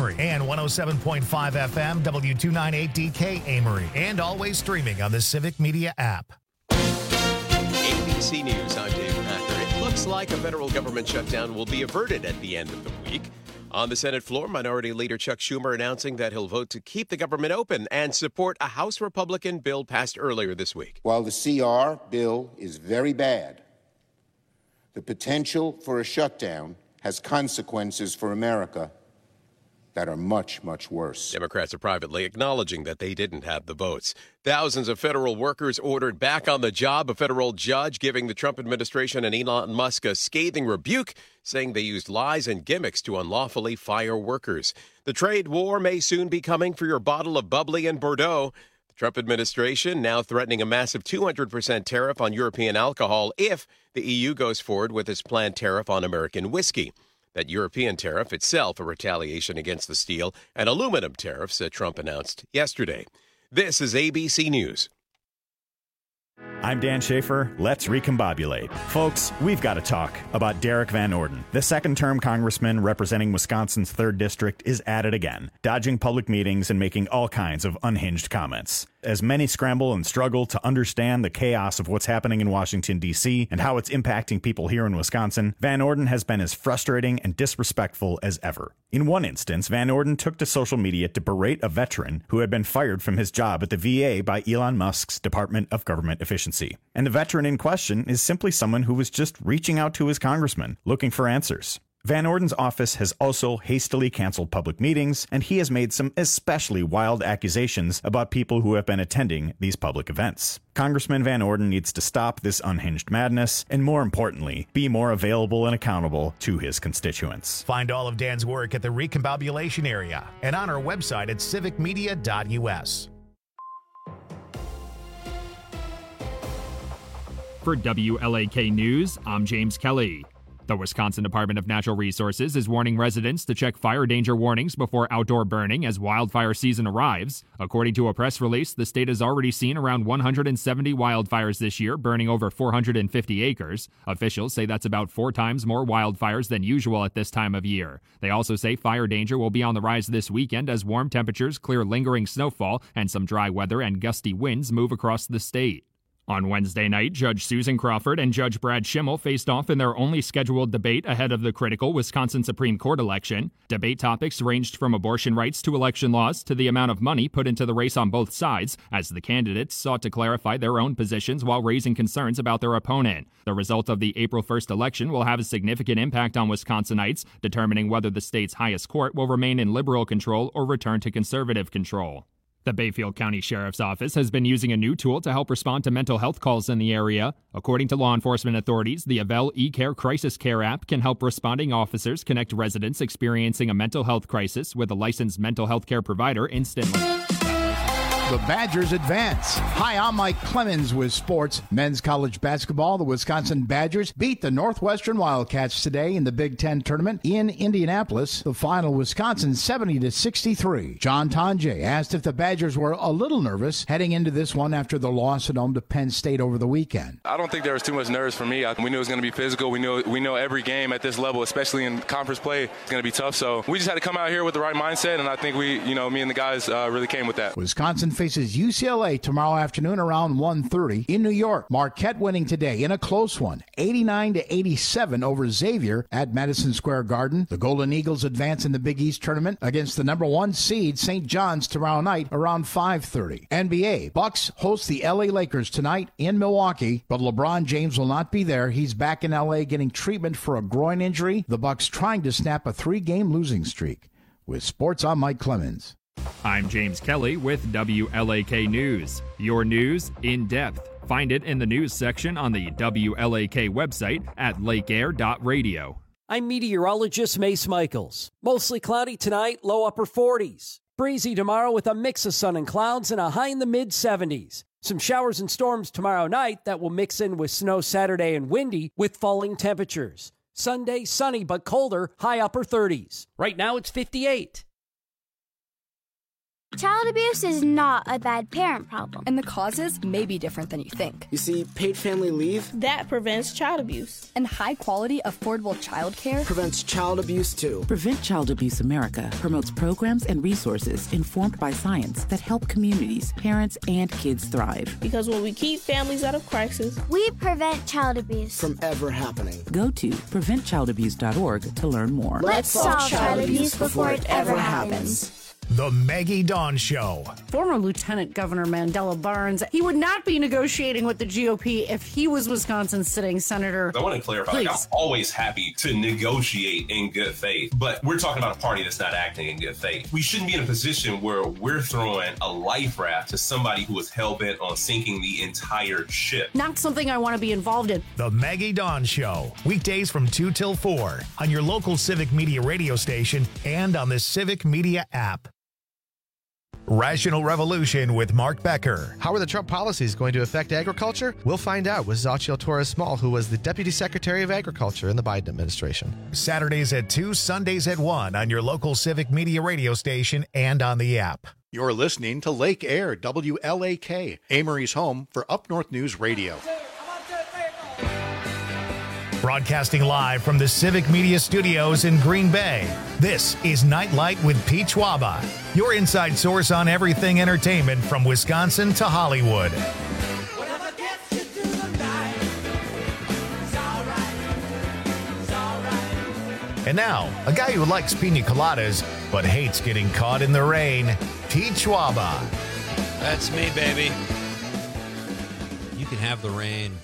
Amory, and 107.5 FM W298DK Amory, and always streaming on the Civic Media app. ABC News, I'm Dave Packer. It looks like a federal government shutdown will be averted at the end of the week. On the Senate floor, Minority Leader Chuck Schumer announcing that he'll vote to keep the government open and support a House Republican bill passed earlier this week. While the CR bill is very bad, the potential for a shutdown has consequences for America that are much, much worse. Democrats are privately acknowledging that they didn't have the votes. Thousands of federal workers ordered back on the job. A federal judge giving the Trump administration and Elon Musk a scathing rebuke, saying they used lies and gimmicks to unlawfully fire workers. The trade war may soon be coming for your bottle of bubbly and Bordeaux. The Trump administration now threatening a massive 200% tariff on European alcohol if the EU goes forward with its planned tariff on American whiskey. That European tariff itself a retaliation against the steel and aluminum tariffs that Trump announced yesterday. This is ABC News. I'm Dan Schaefer. Let's recombobulate. Folks, we've got to talk about Derek Van Orden. The second-term congressman representing Wisconsin's 3rd District is at it again, dodging public meetings and making all kinds of unhinged comments. As many scramble and struggle to understand the chaos of what's happening in Washington, D.C. and how it's impacting people here in Wisconsin, Van Orden has been as frustrating and disrespectful as ever. In one instance, Van Orden took to social media to berate a veteran who had been fired from his job at the VA by Elon Musk's Department of Government Efficiency. And the veteran in question is simply someone who was just reaching out to his congressman, looking for answers. Van Orden's office has also hastily canceled public meetings, and he has made some especially wild accusations about people who have been attending these public events. Congressman Van Orden needs to stop this unhinged madness, and more importantly, be more available and accountable to his constituents. Find all of Dan's work at the Recombobulation area and on our website at civicmedia.us. For WLAK News, I'm James Kelly. The Wisconsin Department of Natural Resources is warning residents to check fire danger warnings before outdoor burning as wildfire season arrives. According to a press release, the state has already seen around 170 wildfires this year, burning over 450 acres. Officials say that's about 4 times more wildfires than usual at this time of year. They also say fire danger will be on the rise this weekend as warm temperatures clear lingering snowfall and some dry weather and gusty winds move across the state. On Wednesday night, Judge Susan Crawford and Judge Brad Schimmel faced off in their only scheduled debate ahead of the critical Wisconsin Supreme Court election. Debate topics ranged from abortion rights to election laws to the amount of money put into the race on both sides, as the candidates sought to clarify their own positions while raising concerns about their opponent. The result of the April 1st election will have a significant impact on Wisconsinites, determining whether the state's highest court will remain in liberal control or return to conservative control. The Bayfield County Sheriff's Office has been using a new tool to help respond to mental health calls in the area. According to law enforcement authorities, the Avell eCare Crisis Care app can help responding officers connect residents experiencing a mental health crisis with a licensed mental health care provider instantly. The Badgers advance. Hi, I'm Mike Clemens with sports. Men's college basketball, the Wisconsin Badgers beat the Northwestern Wildcats today in the Big Ten tournament in Indianapolis. The final, Wisconsin 70-63. John Tonje asked if the Badgers were a little nervous heading into this one after the loss at home to Penn State over the weekend. I don't think there was too much nerves for me. We knew it was going to be physical. We know every game at this level, especially in conference play, is going to be tough. So we just had to come out here with the right mindset, and I think me and the guys really came with that. Wisconsin faces UCLA tomorrow afternoon around 1:30 in New York. Marquette winning today in a close one, 89-87 over Xavier at Madison Square Garden. The Golden Eagles advance in the Big East tournament against the number 1 seed St. John's tomorrow night around 5:30. NBA, Bucks host the LA Lakers tonight in Milwaukee, but LeBron James will not be there. He's back in LA getting treatment for a groin injury. The Bucks trying to snap a 3-game losing streak. With sports, I'm Mike Clemens. I'm James Kelly with WLAK News. Your news in depth. Find it in the news section on the WLAK website at lakeair.radio. I'm meteorologist Mace Michaels. Mostly cloudy tonight, low upper 40s. Breezy tomorrow with a mix of sun and clouds and a high in the mid-70s. Some showers and storms tomorrow night that will mix in with snow Saturday and windy with falling temperatures. Sunday, sunny but colder, high upper 30s. Right now it's 58. Child abuse is not a bad parent problem. And the causes may be different than you think. You see, paid family leave, that prevents child abuse. And high-quality, affordable child care prevents child abuse, too. Prevent Child Abuse America promotes programs and resources informed by science that help communities, parents, and kids thrive. Because when we keep families out of crisis, we prevent child abuse from ever happening. Go to preventchildabuse.org to learn more. Let's solve child abuse before it ever happens. The Maggie Dawn Show. Former Lieutenant Governor Mandela Barnes, he would not be negotiating with the GOP if he was Wisconsin's sitting senator. I want to clarify, like, I'm always happy to negotiate in good faith, but we're talking about a party that's not acting in good faith. We shouldn't be in a position where we're throwing a life raft to somebody who is hell-bent on sinking the entire ship. Not something I want to be involved in. The Maggie Dawn Show. Weekdays from 2 till 4 on your local Civic Media radio station and on the Civic Media app. Rational Revolution with Mark Becker. How are the Trump policies going to affect agriculture? We'll find out with Xochitl Torres-Small, who was the Deputy Secretary of Agriculture in the Biden administration. Saturdays at 2, Sundays at 1 on your local Civic Media radio station and on the app. You're listening to Lake Air, WLAK, Amory's home for Up North News Radio. Broadcasting live from the Civic Media Studios in Green Bay, this is Nightlight with Pete Schwaba, your inside source on everything entertainment from Wisconsin to Hollywood. And now, a guy who likes pina coladas but hates getting caught in the rain, Pete Schwaba. That's me, baby. You can have the rain.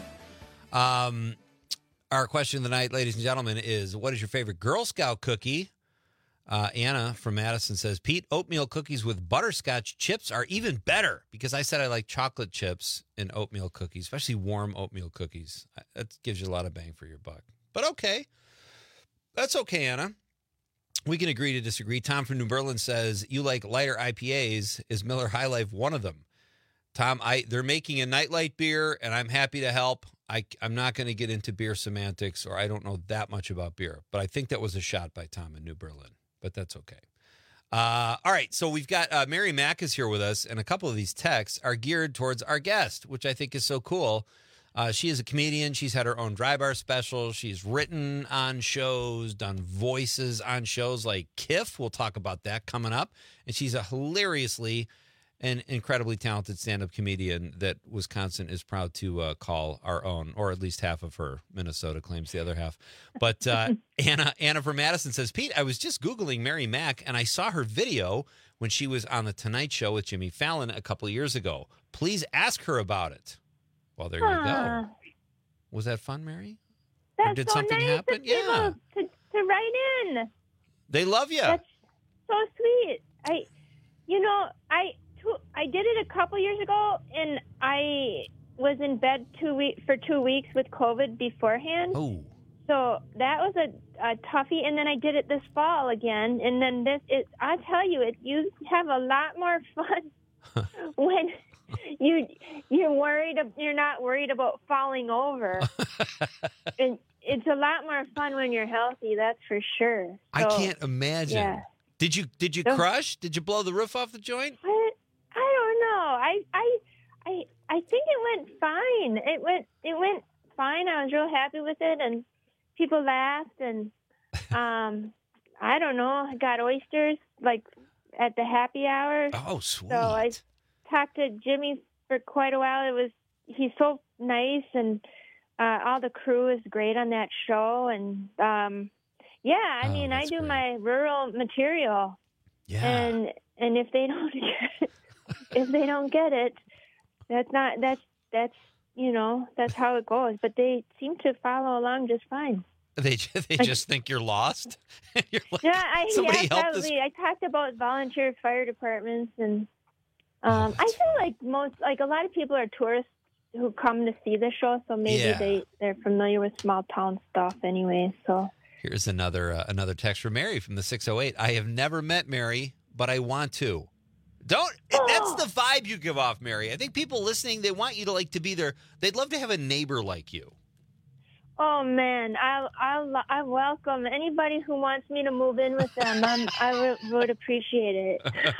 Our question of the night, ladies and gentlemen, is what is your favorite Girl Scout cookie? Anna from Madison says, Pete, oatmeal cookies with butterscotch chips are even better because I said I like chocolate chips in oatmeal cookies, especially warm oatmeal cookies. That gives you a lot of bang for your buck. But okay. That's okay, Anna. We can agree to disagree. Tom from New Berlin says, you like lighter IPAs. Is Miller High Life one of them? Tom, they're making a nightlight beer, and I'm happy to help. I'm not going to get into beer semantics, or I don't know that much about beer, but I think that was a shot by Tom in New Berlin, but that's okay. All right, so we've got Mary Mack is here with us, and a couple of these texts are geared towards our guest, which I think is so cool. She is a comedian. She's had her own dry bar special. She's written on shows, done voices on shows like KIF. We'll talk about that coming up. And she's a hilariously and incredibly talented stand-up comedian that Wisconsin is proud to call our own, or at least half of her. Minnesota claims the other half. But Anna from Madison says, Pete, I was just Googling Mary Mack, and I saw her video when she was on The Tonight Show with Jimmy Fallon a couple of years ago. Please ask her about it. Well, there you go. Was that fun, Mary? That's or did so something nice happen? of people to write in. They love you. That's so sweet. I did it a couple years ago, and I was in bed for 2 weeks with COVID beforehand. Oh. So that was a toughie, and then I did it this fall again, and then I tell you, you have a lot more fun when you're not worried about falling over. And it's a lot more fun when you're healthy, that's for sure. So, I can't imagine. Yeah. Did you crush? Did you blow the roof off the joint? I don't know. I think it went fine. It went fine. I was real happy with it, and people laughed, and I don't know. I got oysters like at the happy hour. Oh, sweet. So I talked to Jimmy for quite a while. He's so nice, and all the crew is great on that show, and I do my rural material. Yeah. And if they don't get it, that's how it goes. But they seem to follow along just fine. They just think you're lost. You're like, probably. I talked about volunteer fire departments, and I feel like a lot of people are tourists who come to see the show, so maybe they're familiar with small town stuff anyway. So here's another text from Mary from the 608. I have never met Mary, but I want to. That's the vibe you give off, Mary. I think people listening, they want you to be there. They'd love to have a neighbor like you. Oh man, I welcome anybody who wants me to move in with them. I would appreciate it.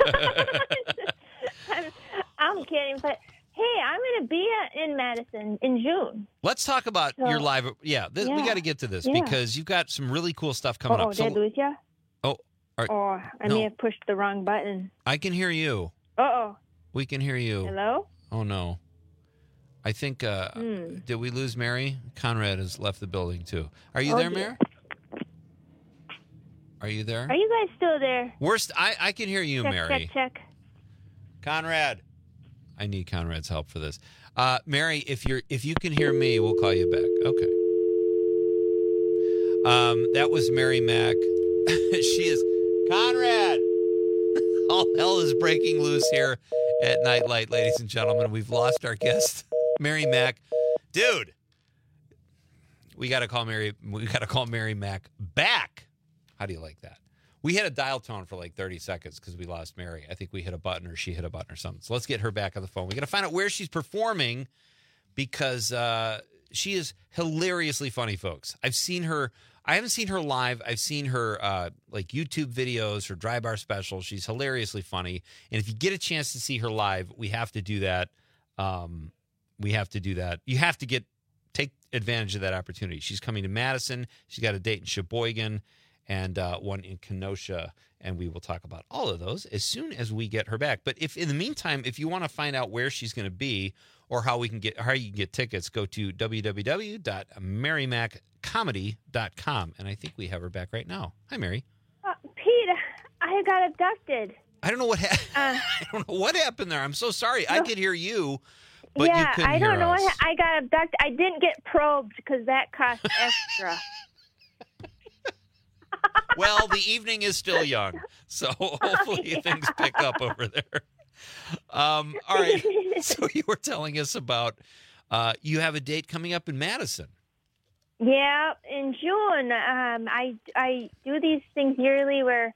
I'm kidding, but hey, I'm going to be in Madison in June. Let's talk about your live. Yeah, we got to get to this because you've got some really cool stuff coming up. Did I lose ya? Oh, I may have pushed the wrong button. I can hear you. Uh-oh. We can hear you. Hello? Oh, no. I think, did we lose Mary? Conrad has left the building, too. Are you there, Mary? Are you there? Are you guys still there? I can hear you, Mary. Check. Conrad. I need Conrad's help for this. Mary, if you can hear me, we'll call you back. Okay. That was Mary Mack. She is Conrad. All hell is breaking loose here at Nightlight, ladies and gentlemen. We've lost our guest, Mary Mack. Dude, we got to call Mary Mack back. How do you like that? We had a dial tone for like 30 seconds because we lost Mary. I think we hit a button or she hit a button or something. So let's get her back on the phone. We got to find out where she's performing because she is hilariously funny, folks. I haven't seen her live. I've seen her like YouTube videos, her Dry Bar special. She's hilariously funny. And if you get a chance to see her live, we have to do that. You have to take advantage of that opportunity. She's coming to Madison. She's got a date in Sheboygan and one in Kenosha, and we will talk about all of those as soon as we get her back. But if in the meantime, if you want to find out where she's going to be or how you can get tickets, go to www.marymackcomedy.com, and I think we have her back right now. Hi, Mary. Pete, I got abducted. I don't know what I don't know what happened there. I'm so sorry. I could hear you, but you couldn't I don't hear know us. I got abducted. I didn't get probed because that cost extra. Well, the evening is still young, so hopefully things pick up over there. All right. So you were telling us about you have a date coming up in Madison. Yeah, in June. I do these things yearly where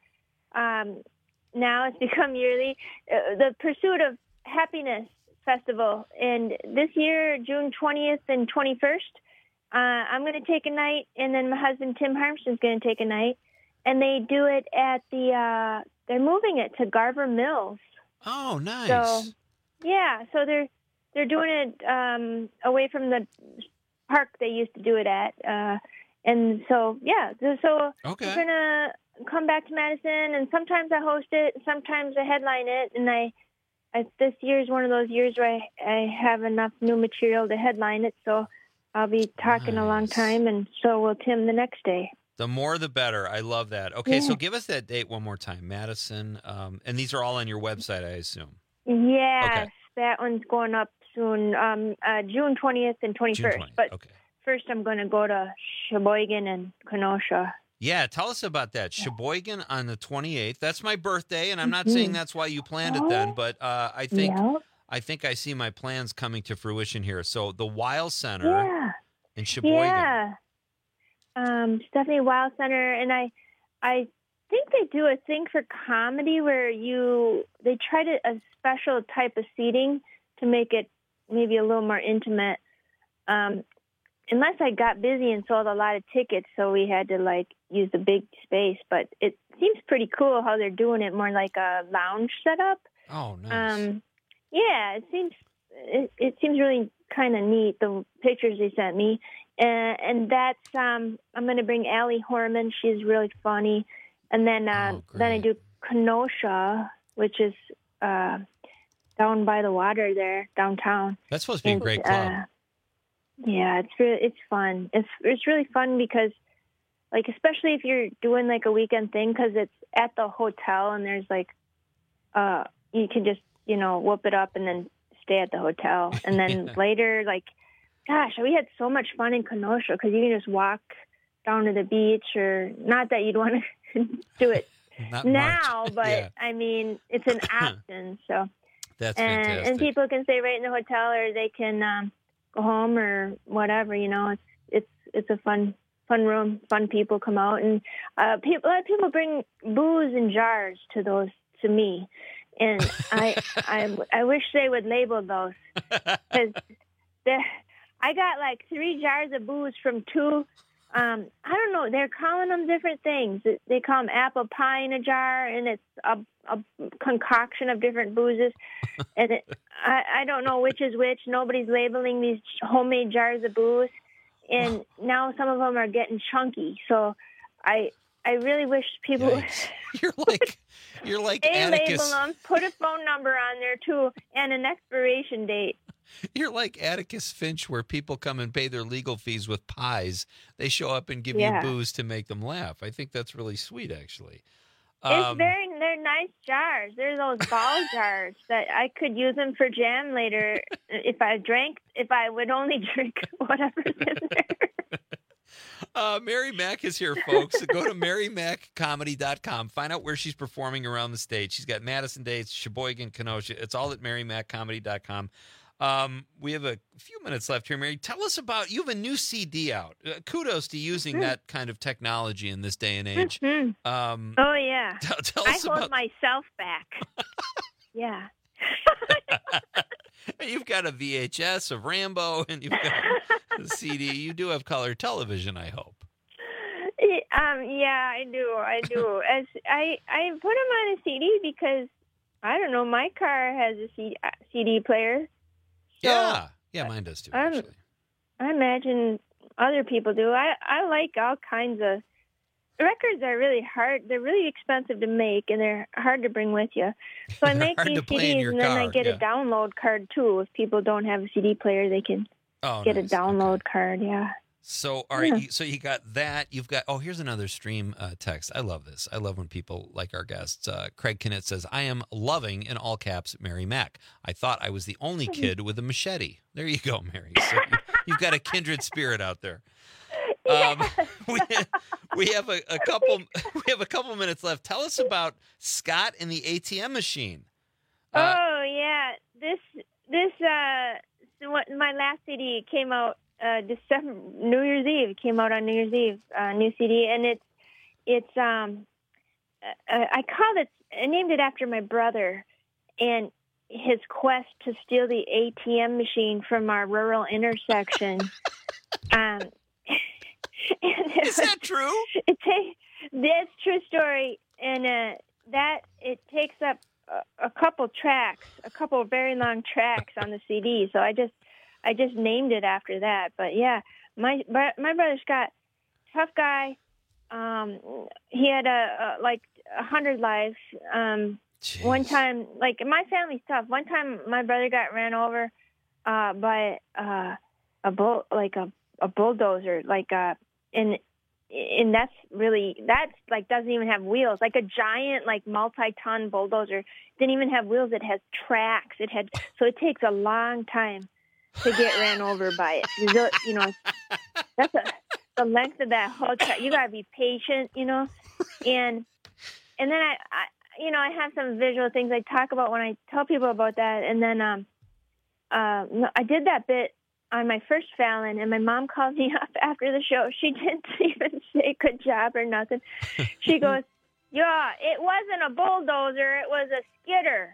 now it's become yearly. The Pursuit of Happiness Festival. And this year, June 20th and 21st, I'm going to take a night, and then my husband, Tim Harmston's going to take a night. And they do it at they're moving it to Garver Mills. Oh, nice. So, yeah, so they're doing it away from the park they used to do it at. And so, yeah, so okay. We're going to come back to Madison, and sometimes I host it, sometimes I headline it, and this year is one of those years where I have enough new material to headline it, so I'll be talking a long time, and so will Tim the next day. The more, the better. I love that. Okay, So give us that date one more time. Madison, and these are all on your website, I assume. Yes, okay. That one's going up soon, June 20th and 21st. June 20th. But okay. First I'm going to go to Sheboygan and Kenosha. Yeah, tell us about that. Sheboygan on the 28th. That's my birthday, and I'm not saying that's why you planned it then, but I think I see my plans coming to fruition here. So the Weil Center in Sheboygan. Yeah. Stephanie Weil Center, and I think they do a thing for comedy where they tried a special type of seating to make it maybe a little more intimate. Unless I got busy and sold a lot of tickets, so we had to use the big space. But it seems pretty cool how they're doing it more like a lounge setup. Oh, nice. Yeah, it seems really kind of neat, the pictures they sent me. And that's I'm going to bring Allie Horman. She's really funny. And then I do Kenosha, which is down by the water there, downtown. That's supposed to be a great club. Yeah, it's fun. It's really fun because, especially if you're doing a weekend thing, because it's at the hotel and there's you can just whoop it up and then stay at the hotel, and then later gosh, we had so much fun in Kenosha because you can just walk down to the beach, or not that you'd want to do it now, but I mean, it's an option. So that's fantastic. And people can stay right in the hotel, or they can go home or whatever. It's a fun room. Fun people come out, and a lot of people bring booze in jars to me, and I wish they would label those because I got like 3 jars of booze from 2. I don't know. They're calling them different things. They call them apple pie in a jar, and it's a concoction of different boozes. And I don't know which is which. Nobody's labeling these homemade jars of booze, and now some of them are getting chunky. So I really wish people You're like Atticus. label them, put a phone number on there too, and an expiration date. You're like Atticus Finch, where people come and pay their legal fees with pies. They show up and give you booze to make them laugh. I think that's really sweet, actually. They're nice jars. They're those ball jars that I could use them for jam later if I would only drink whatever's in there. Mary Mack is here, folks. Go to MaryMackComedy.com. Find out where she's performing around the state. She's got Madison dates, Sheboygan, Kenosha. It's all at MaryMackComedy.com. We have a few minutes left here, Mary. Tell us about, you have a new CD out. Kudos to using that kind of technology in this day and age. Oh, yeah. Tell us I hold myself back. Yeah. You've got a VHS of Rambo, and you've got a CD. You do have color television, I hope. Yeah, I do. As I put them on a CD because, I don't know, my car has a CD player. So yeah, mine does too, actually. I imagine other people do. I like all kinds of... Records are really hard. They're really expensive to make, and they're hard to bring with you. So I make these CDs, and then I get a download card, too. If people don't have a CD player, they can get a download card, So so you got that. You've got, here's another stream text. I love this. I love when people like our guests. Craig Kinnett says, I am loving, in all caps, Mary Mack. I thought I was the only kid with a machete. There you go, Mary. So you've got a kindred spirit out there. We have a couple minutes left. Tell us about Scott and the ATM machine. My last CD came out New Year's Eve. It came out on New Year's Eve, new CD, and I named it after my brother and his quest to steal the ATM machine from our rural intersection. Is that true? That's true story, and that it takes up a couple very long tracks on the CD. So I just named it after that. But yeah, my brother Scott, tough guy. He had 100 lives. One time, like, my family's tough. One time, my brother got ran over by a bulldozer, and that's doesn't even have wheels, like a giant, like, multi-ton bulldozer. Didn't even have wheels. It has tracks. So it takes a long time to get ran over by it. You know, that's the length of that whole track. You gotta be patient, you know, and then I have some visual things I talk about when I tell people about that, and then I did that bit on my first Fallon, and my mom called me up after the show. She didn't even say good job or nothing. She goes, yeah, it wasn't a bulldozer, it was a skidder.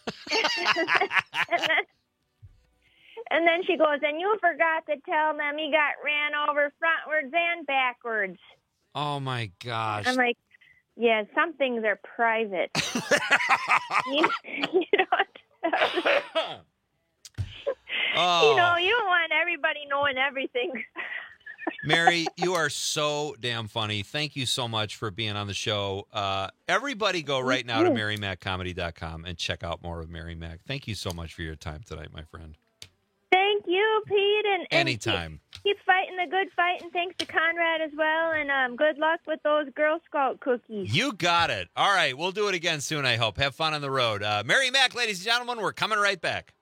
and then she goes, and you forgot to tell them he got ran over frontwards and backwards. Oh, my gosh. I'm like, yeah, some things are private. you don't... Oh. You know, you don't want everybody knowing everything. Mary, you are so damn funny. Thank you so much for being on the show. Everybody go right now to MaryMackComedy.com and check out more of Mary Mack. Thank you so much for your time tonight, my friend. Thank you, Pete. And anytime. Keep fighting the good fight, and thanks to Conrad as well. And good luck with those Girl Scout cookies. You got it. All right, we'll do it again soon, I hope. Have fun on the road. Mary Mack, ladies and gentlemen, we're coming right back.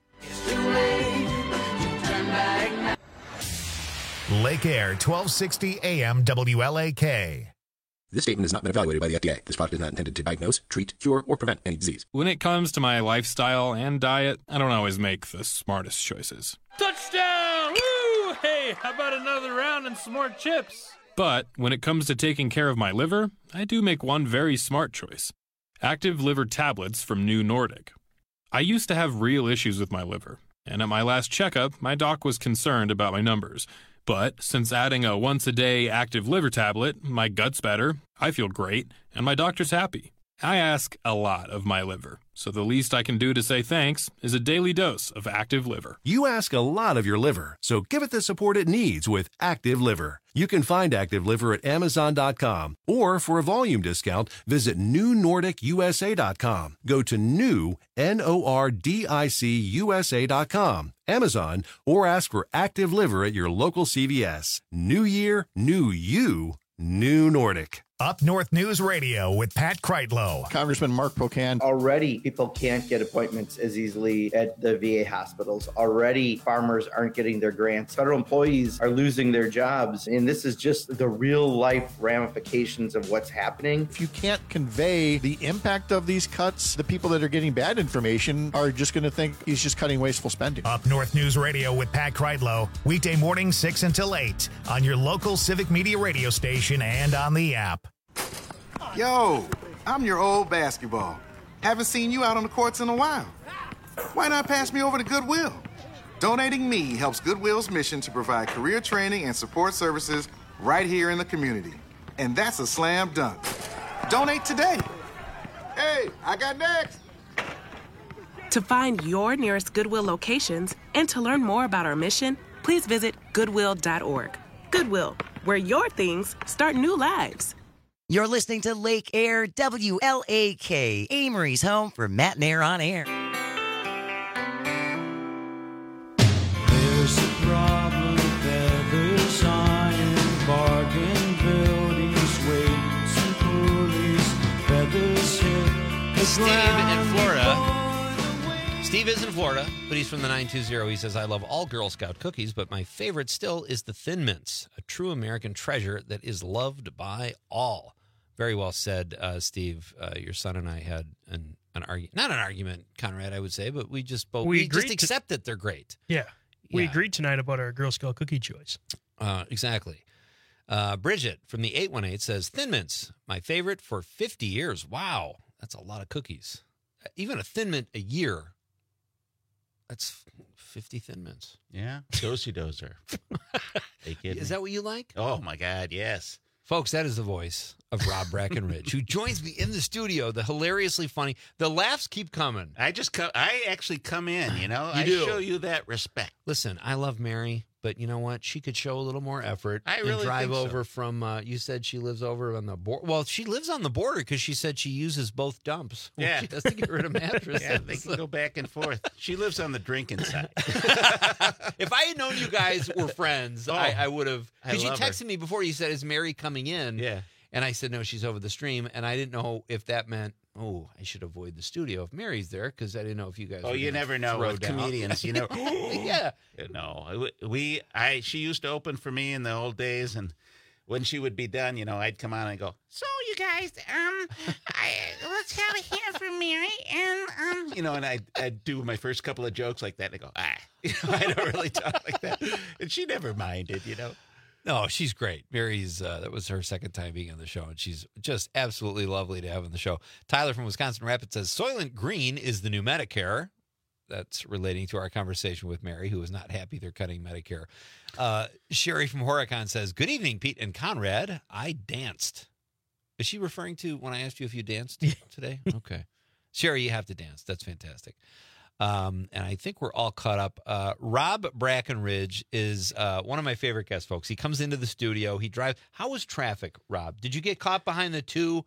Lake Air, 1260 AM WLAK. This statement has not been evaluated by the FDA. This product is not intended to diagnose, treat, cure, or prevent any disease. When it comes to my lifestyle and diet, I don't always make the smartest choices. Touchdown! Woo! Hey, how about another round and some more chips? But when it comes to taking care of my liver, I do make one very smart choice. Active Liver Tablets from New Nordic. I used to have real issues with my liver. And at my last checkup, my doc was concerned about my numbers. But since adding a once-a-day active liver tablet, my gut's better, I feel great, and my doctor's happy. I ask a lot of my liver, so the least I can do to say thanks is a daily dose of Active Liver. You ask a lot of your liver, so give it the support it needs with Active Liver. You can find Active Liver at Amazon.com, or for a volume discount, visit NewNordicUSA.com. Go to new, NORDICUSA.com, Amazon, or ask for Active Liver at your local CVS. New year, new you, New Nordic. Up North News Radio with Pat Kreitlow. Congressman Mark Pocan. Already, people can't get appointments as easily at the VA hospitals. Already, farmers aren't getting their grants. Federal employees are losing their jobs. And this is just the real life ramifications of what's happening. If you can't convey the impact of these cuts, the people that are getting bad information are just going to think he's just cutting wasteful spending. Up North News Radio with Pat Kreitlow. Weekday mornings 6 until 8 on your local Civic Media radio station and on the app. Yo, I'm your old basketball. Haven't seen you out on the courts in a while. Why not pass me over to Goodwill? Donating me helps Goodwill's mission to provide career training and support services right here in the community. And that's a slam dunk. Donate today. Hey, I got next. To find your nearest Goodwill locations and to learn more about our mission, please visit Goodwill.org. Goodwill, where your things start new lives. You're listening to Lake Air WLAK, Amory's home for Matt and Air on Air. There's a problem, feathers on bargain buildings, weights and pulleys, feathers hit. Steve in Florida. Steve is in Florida, but he's from the 920. He says, I love all Girl Scout cookies, but my favorite still is the Thin Mints, a true American treasure that is loved by all. Very well said, Steve. Your son and I had an argument, not an argument, Conrad, I would say, but we just accept that they're great. Yeah. We agreed tonight about our Girl Scout cookie choice. Exactly. Bridget from the 818 says, Thin Mints, my favorite for 50 years. Wow, that's a lot of cookies. Even a Thin Mint a year, that's 50 Thin Mints. Yeah, dozy-dozer. Is that what you like? Oh, my God, yes. Folks, that is the voice of Rob Brackenridge, who joins me in the studio. The hilariously funny. The laughs keep coming. I actually come in, you know. I show you that respect. Listen, I love Mary, but you know what? She could show a little more effort and drive over from, you said she lives over on the border. Well, she lives on the border because she said she uses both dumps. Yeah. She has to get rid of mattresses. Yeah, they can go back and forth. She lives on the drinking side. If I had known you guys were friends, I would have. Because you texted her. me before. You said, is Mary coming in? Yeah. And I said, no, she's over the stream. And I didn't know if that meant, I should avoid the studio if Mary's there, because I didn't know if you guys were you never know with comedians, you know. Yeah. No, she used to open for me in the old days, and when she would be done, you know, I'd come on and go, so you guys, let's have a hand for Mary, and you know, and I'd do my first couple of jokes like that, and I go, you know, I don't really talk like that, and she never minded, you know. No, she's great. Mary's, that was her second time being on the show, and she's just absolutely lovely to have on the show. Tyler from Wisconsin Rapids says, Soylent Green is the new Medicare. That's relating to our conversation with Mary, who is not happy they're cutting Medicare. Sherry from Horicon says, good evening, Pete and Conrad. I danced. Is she referring to when I asked you if you danced today? Okay. Sherry, you have to dance. That's fantastic. And I think we're all caught up. Rob Brackenridge is one of my favorite guests, folks. He comes into the studio. He drives. How was traffic, Rob? Did you get caught behind the two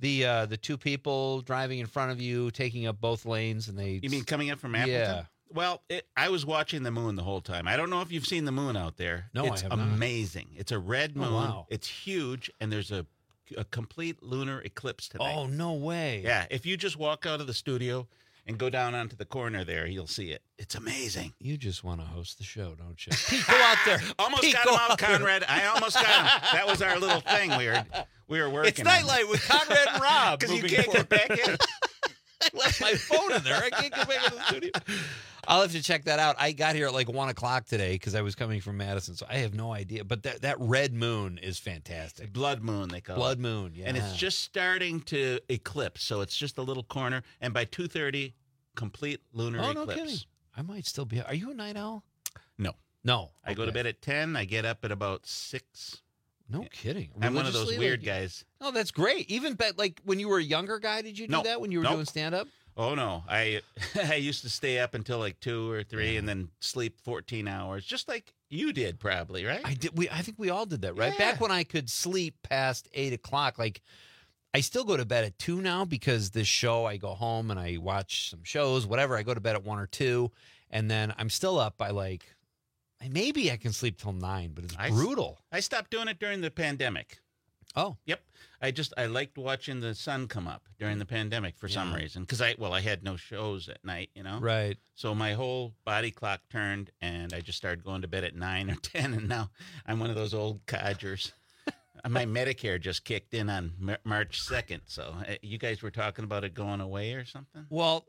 people driving in front of you, taking up both lanes? And You mean coming up from Appleton? Yeah. Well, I was watching the moon the whole time. I don't know if you've seen the moon out there. No, it's I have not. amazing. It's a red moon. Oh, wow. It's huge, and there's a complete lunar eclipse tonight. Oh, no way. Yeah, if you just walk out of the studio and go down onto the corner there, you'll see it. It's amazing. You just want to host the show, don't you? Pete, go out there. Almost Pete, got him out, Conrad. I almost got him. That was our little thing we were working It's Nightlight with Conrad and Rob. Because you can't get back in. I left my phone in there. I can't get back in the studio. I'll have to check that out. I got here at like 1 o'clock today because I was coming from Madison, so I have no idea. But that red moon is fantastic. Blood moon, they call it. Blood moon, yeah. And it's just starting to eclipse, so it's just a little corner. And by 2:30, complete lunar eclipse. No kidding. I might still be. Are you a night owl? No. No. I go to bed at 10. I get up at about 6. No kidding. I'm one of those Religiously, weird like- guys. Oh, that's great. Even like when you were a younger guy, did you do No. that when you were Nope. doing stand-up? Oh, no. I used to stay up until like 2 or 3 and then sleep 14 hours, just like you did probably, right? I did. I think we all did that, right? Yeah. Back when I could sleep past 8 o'clock, like I still go to bed at 2 now because this show, I go home and I watch some shows, whatever. I go to bed at 1 or 2, and then I'm still up by like, maybe I can sleep till 9, but it's brutal. I stopped doing it during the pandemic. Oh. Yep. I liked watching the sun come up during the pandemic for some reason because I had no shows at night, you know. Right. So my whole body clock turned, and I just started going to bed at 9 or 10, and now I'm one of those old codgers. My Medicare just kicked in on March 2nd, so you guys were talking about it going away or something? Well,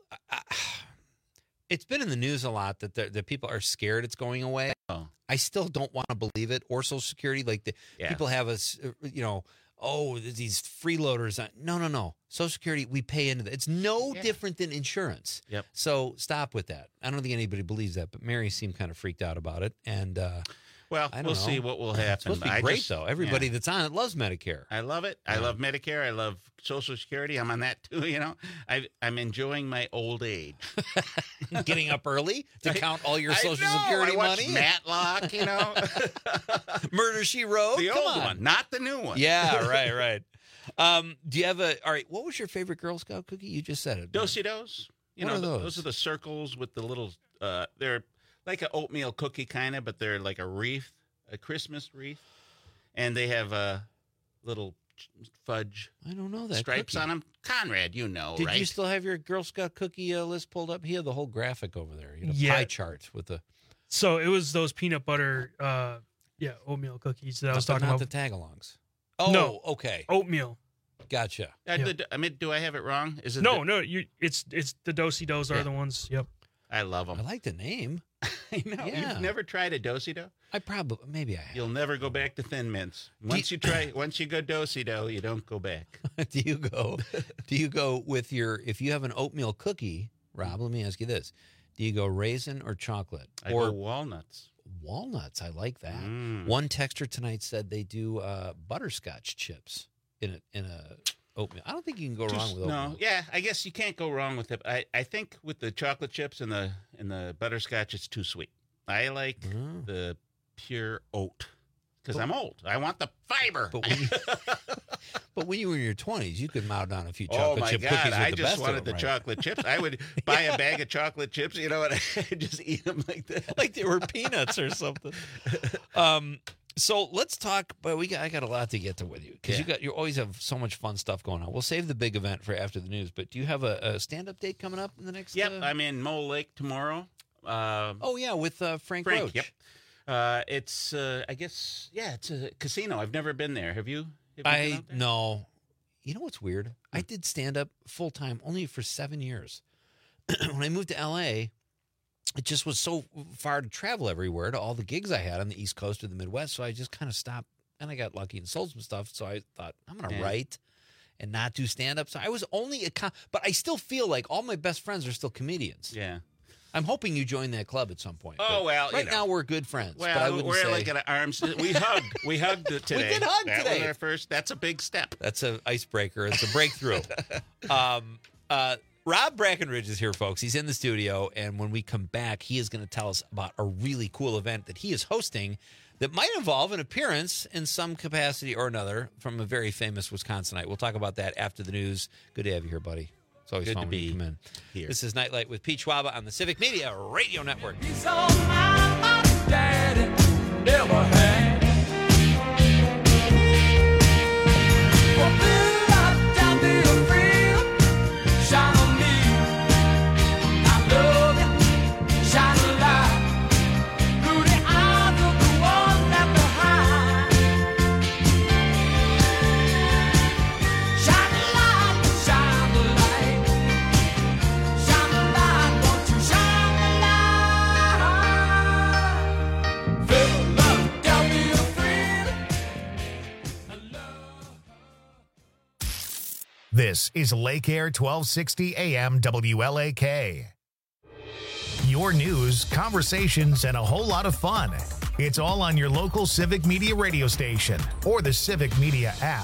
it's been in the news a lot that people are scared it's going away. Oh. I still don't want to believe it. Or Social Security, like people have us, these freeloaders. No. Social Security, we pay into that. It's no different than insurance. Yep. So stop with that. I don't think anybody believes that, but Mary seemed kind of freaked out about it. And well, I don't we'll know. see what will happen. It's supposed to be great, though. Everybody that's on it loves Medicare. I love it. I love Medicare. I love Social Security. I'm on that too. You know, I'm enjoying my old age. Getting up early to count all your Social I know. Security I watch money. Matlock, you know, Murder, She Wrote. the Come old on. one, not the new one. Yeah, right. Do you have all right, what was your favorite Girl Scout cookie? You just said it. Do-si-dos. You What know, are those? are the circles with the little. They're like an oatmeal cookie kind of, but they're like a wreath, a Christmas wreath, and they have a little fudge. I don't know that stripes cookie. on them. Conrad, you know, Did right? you still have your Girl Scout cookie list pulled up? He had the whole graphic over there. You know, Yeah. pie chart with the So it was those peanut butter, oatmeal cookies that I was talking not about. the tagalongs. Oh, No. okay, Oatmeal. gotcha. Do I have it wrong? Is it No, it's the Do-si-dos are Yeah. the ones. Yep. I love them. I like the name. I know. Yeah. You've never tried a do-si-do? Maybe I have. You'll never go back to Thin Mints. Once you go do-si-do, you don't go back. Do you go with if you have an oatmeal cookie, Rob, let me ask you this. Do you go raisin or chocolate? I go walnuts. Walnuts, I like that. One texter tonight said they do butterscotch chips in a oatmeal. I don't think you can go wrong with oatmeal. No, yeah, I guess you can't go wrong with it. I think with the chocolate chips and the butterscotch, it's too sweet. I like the pure oat because I'm old. I want the fiber. But when you were in your 20s, you could mow down a few Oh chocolate my chip God! cookies with I the just best wanted of the them, right? chocolate chips. I would buy a bag of chocolate chips, you know, and I just eat them like that, like they were peanuts or something. So let's talk. But I got a lot to get to with you because you always have so much fun stuff going on. We'll save the big event for after the news. But do you have a stand-up date coming up in the next? Yep, I'm in Mole Lake tomorrow. With Frank Roach. Yep. It's I guess it's a casino. I've never been there. Have you? Been out there? No. You know what's weird? I did stand-up full-time only for 7 years. When I moved to L.A., it just was so far to travel everywhere to all the gigs I had on the East Coast or the Midwest. So I just kind of stopped, and I got lucky and sold some stuff. So I thought, I'm going to write and not do stand-up. So I was only but I still feel like all my best friends are still comedians. Yeah. I'm hoping you join that club at some point. Oh, But well, right now we're good friends. Well, but I wouldn't we're say, like at arms. We hugged. We hugged today. We did hug that today. was our first. That's a big step. That's an icebreaker. It's a breakthrough. Rob Brackenridge is here, folks. He's in the studio, and when we come back, he is going to tell us about a really cool event that he is hosting that might involve an appearance in some capacity or another from a very famous Wisconsinite. We'll talk about that after the news. Good to have you here, buddy. It's always Good fun to when you be come in. here. This is Nightlight with Pete Schwaba on the Civic Media Radio Network. He's all my daddy never had. Well, fill up down the field, shine on me. I love you, shine a light through the eyes of the one left behind. Shine a light, shine a light, shine a light, won't you shine a light? Fill up down the field. This is Lake Air 1260 AM WLAK. your news, conversations, and a whole lot of fun. It's all on your local Civic Media radio station or the Civic Media app.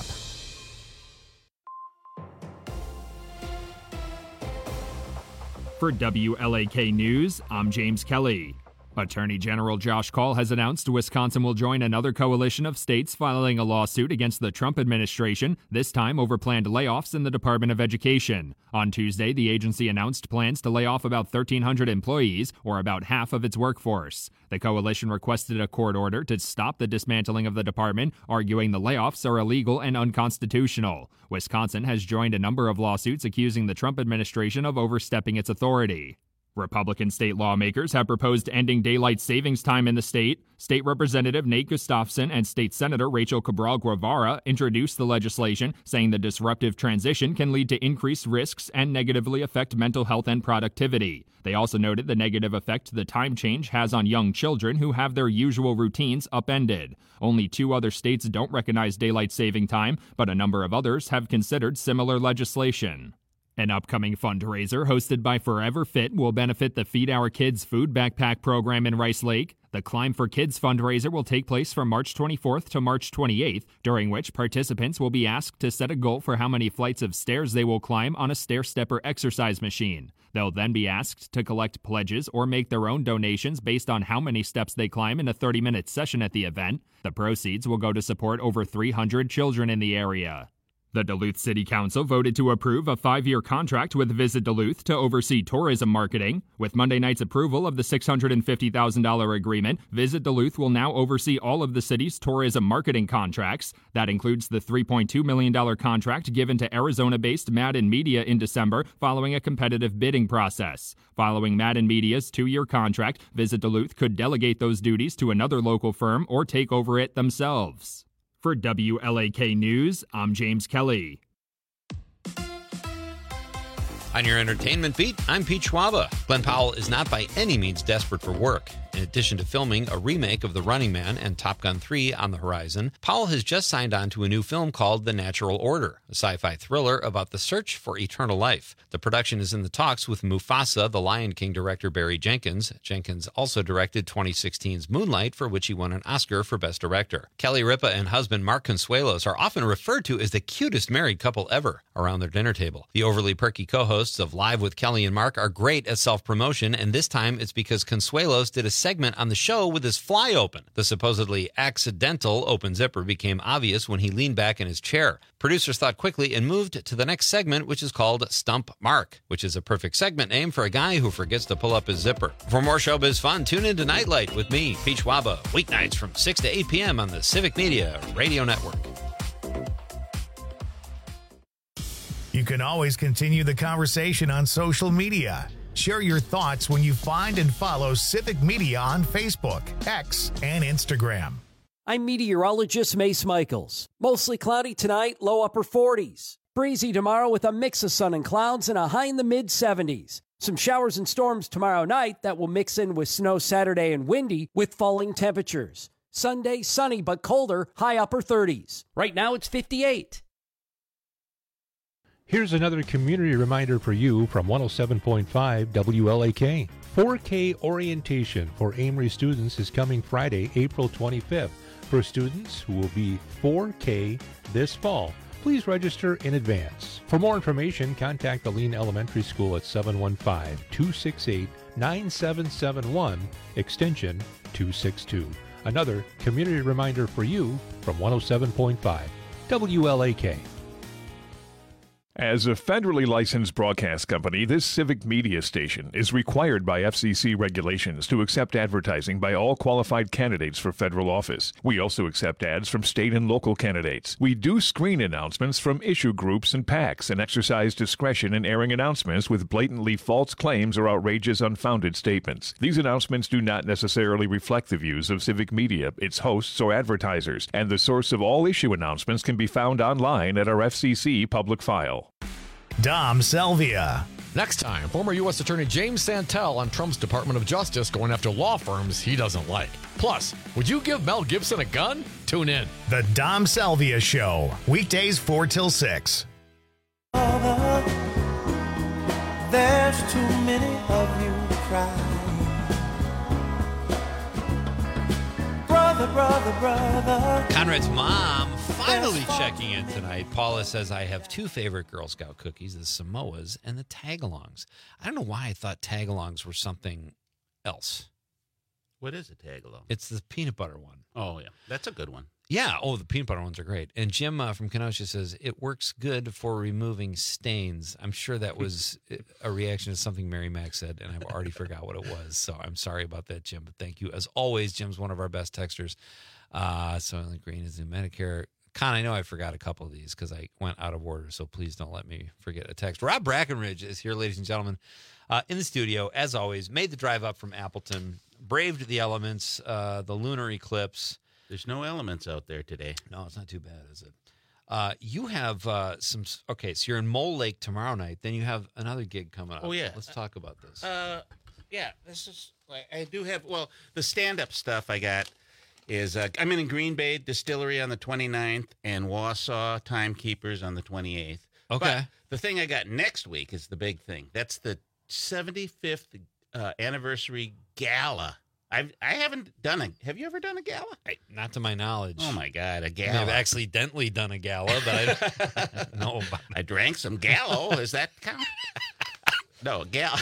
For WLAK News, I'm James Kelly. Attorney General Josh Kaul has announced Wisconsin will join another coalition of states filing a lawsuit against the Trump administration, this time over planned layoffs in the Department of Education. On Tuesday, the agency announced plans to lay off about 1,300 employees, or about half of its workforce. The coalition requested a court order to stop the dismantling of the department, arguing the layoffs are illegal and unconstitutional. Wisconsin has joined a number of lawsuits accusing the Trump administration of overstepping its authority. Republican state lawmakers have proposed ending daylight savings time in the state. State Representative Nate Gustafson and State Senator Rachel Cabral Guevara introduced the legislation, saying the disruptive transition can lead to increased risks and negatively affect mental health and productivity. They also noted the negative effect the time change has on young children who have their usual routines upended. Only 2 other states don't recognize daylight saving time, but a number of others have considered similar legislation. An upcoming fundraiser hosted by Forever Fit will benefit the Feed Our Kids food backpack program in Rice Lake. The Climb for Kids fundraiser will take place from March 24th to March 28th, during which participants will be asked to set a goal for how many flights of stairs they will climb on a stair-stepper exercise machine. They'll then be asked to collect pledges or make their own donations based on how many steps they climb in a 30-minute session at the event. The proceeds will go to support over 300 children in the area. The Duluth City Council voted to approve a 5-year contract with Visit Duluth to oversee tourism marketing. With Monday night's approval of the $650,000 agreement, Visit Duluth will now oversee all of the city's tourism marketing contracts. That includes the $3.2 million contract given to Arizona-based Madden Media in December following a competitive bidding process. Following Madden Media's 2-year contract, Visit Duluth could delegate those duties to another local firm or take over it themselves. For WLAK News, I'm James Kelly. On your entertainment beat, I'm Pete Schwaba. Glenn Powell is not by any means desperate for work. In addition to filming a remake of The Running Man and Top Gun 3 on the horizon, Powell has just signed on to a new film called The Natural Order, a sci-fi thriller about the search for eternal life. The production is in the talks with Mufasa, the Lion King director Barry Jenkins. Jenkins also directed 2016's Moonlight, for which he won an Oscar for Best Director. Kelly Ripa and husband Mark Consuelos are often referred to as the cutest married couple ever around their dinner table. The overly perky co-hosts of Live with Kelly and Mark are great at self-promotion, and this time it's because Consuelos did a segment on the show with his fly open. The supposedly accidental open zipper became obvious when he leaned back in his chair. Producers thought quickly and moved to the next segment, which is called Stump Mark, which is a perfect segment name for a guy who forgets to pull up his zipper. For more showbiz fun, tune into Nightlight with me, Pete Schwaba, weeknights from 6 to 8 p.m. on the Civic Media Radio Network. You can always continue the conversation on social media. Share your thoughts when you find and follow Civic Media on Facebook, X, and Instagram. I'm meteorologist Mace Michaels. Mostly cloudy tonight, low upper 40s. Breezy tomorrow with a mix of sun and clouds and a high in the mid-70s. Some showers and storms tomorrow night that will mix in with snow Saturday and windy with falling temperatures. Sunday, sunny but colder, high upper 30s. Right now it's 58. Here's another community reminder for you from 107.5 WLAK. 4K orientation for Amory students is coming Friday, April 25th. For students who will be 4K this fall, please register in advance. For more information, contact the Lean Elementary School at 715-268-9771, extension 262. Another community reminder for you from 107.5 WLAK. As a federally licensed broadcast company, this Civic Media station is required by FCC regulations to accept advertising by all qualified candidates for federal office. We also accept ads from state and local candidates. We do screen announcements from issue groups and PACs and exercise discretion in airing announcements with blatantly false claims or outrageous, unfounded statements. These announcements do not necessarily reflect the views of Civic Media, its hosts, or advertisers, and the source of all issue announcements can be found online at our FCC public file. Dom Salvia. Next time, former U.S. Attorney James Santel on Trump's Department of Justice going after law firms he doesn't like. Plus, would you give Mel Gibson a gun? Tune in. The Dom Salvia Show, weekdays 4 till 6. There's too many of you crying. brother. Conrad's mom finally checking in tonight. Paula says, I have two favorite Girl Scout cookies, the Samoas and the Tagalongs. I don't know why I thought Tagalongs were something else. What is a Tagalong? It's the peanut butter one. Oh, yeah. That's a good one. Yeah. Oh, the peanut butter ones are great. And Jim from Kenosha says, it works good for removing stains. I'm sure that was a reaction to something Mary Mac said, and I've already forgot what it was. So I'm sorry about that, Jim. But thank you. As always, Jim's one of our best texters. Soylent Green is new Medicare. Con, I know I forgot a couple of these because I went out of order, so please don't let me forget a text. Rob Brackenridge is here, ladies and gentlemen, in the studio, as always. Made the drive up from Appleton, braved the elements, the lunar eclipse. There's no elements out there today. No, it's not too bad, is it? You have some... Okay, so you're in Mole Lake tomorrow night. Then you have another gig coming up. Oh, yeah. Let's talk about this. Yeah, this is... I do have... Well, the stand-up stuff I got is... I'm in Green Bay Distillery on the 29th and Wausau Timekeepers on the 28th. Okay. But the thing I got next week is the big thing. That's the 75th anniversary gala. I haven't done a... Have you ever done a gala? Not to my knowledge. Oh, my God, a I gala. may have accidentally done a gala, but I don't know about it. I drank some Gallo. Does that count? No, Gallo.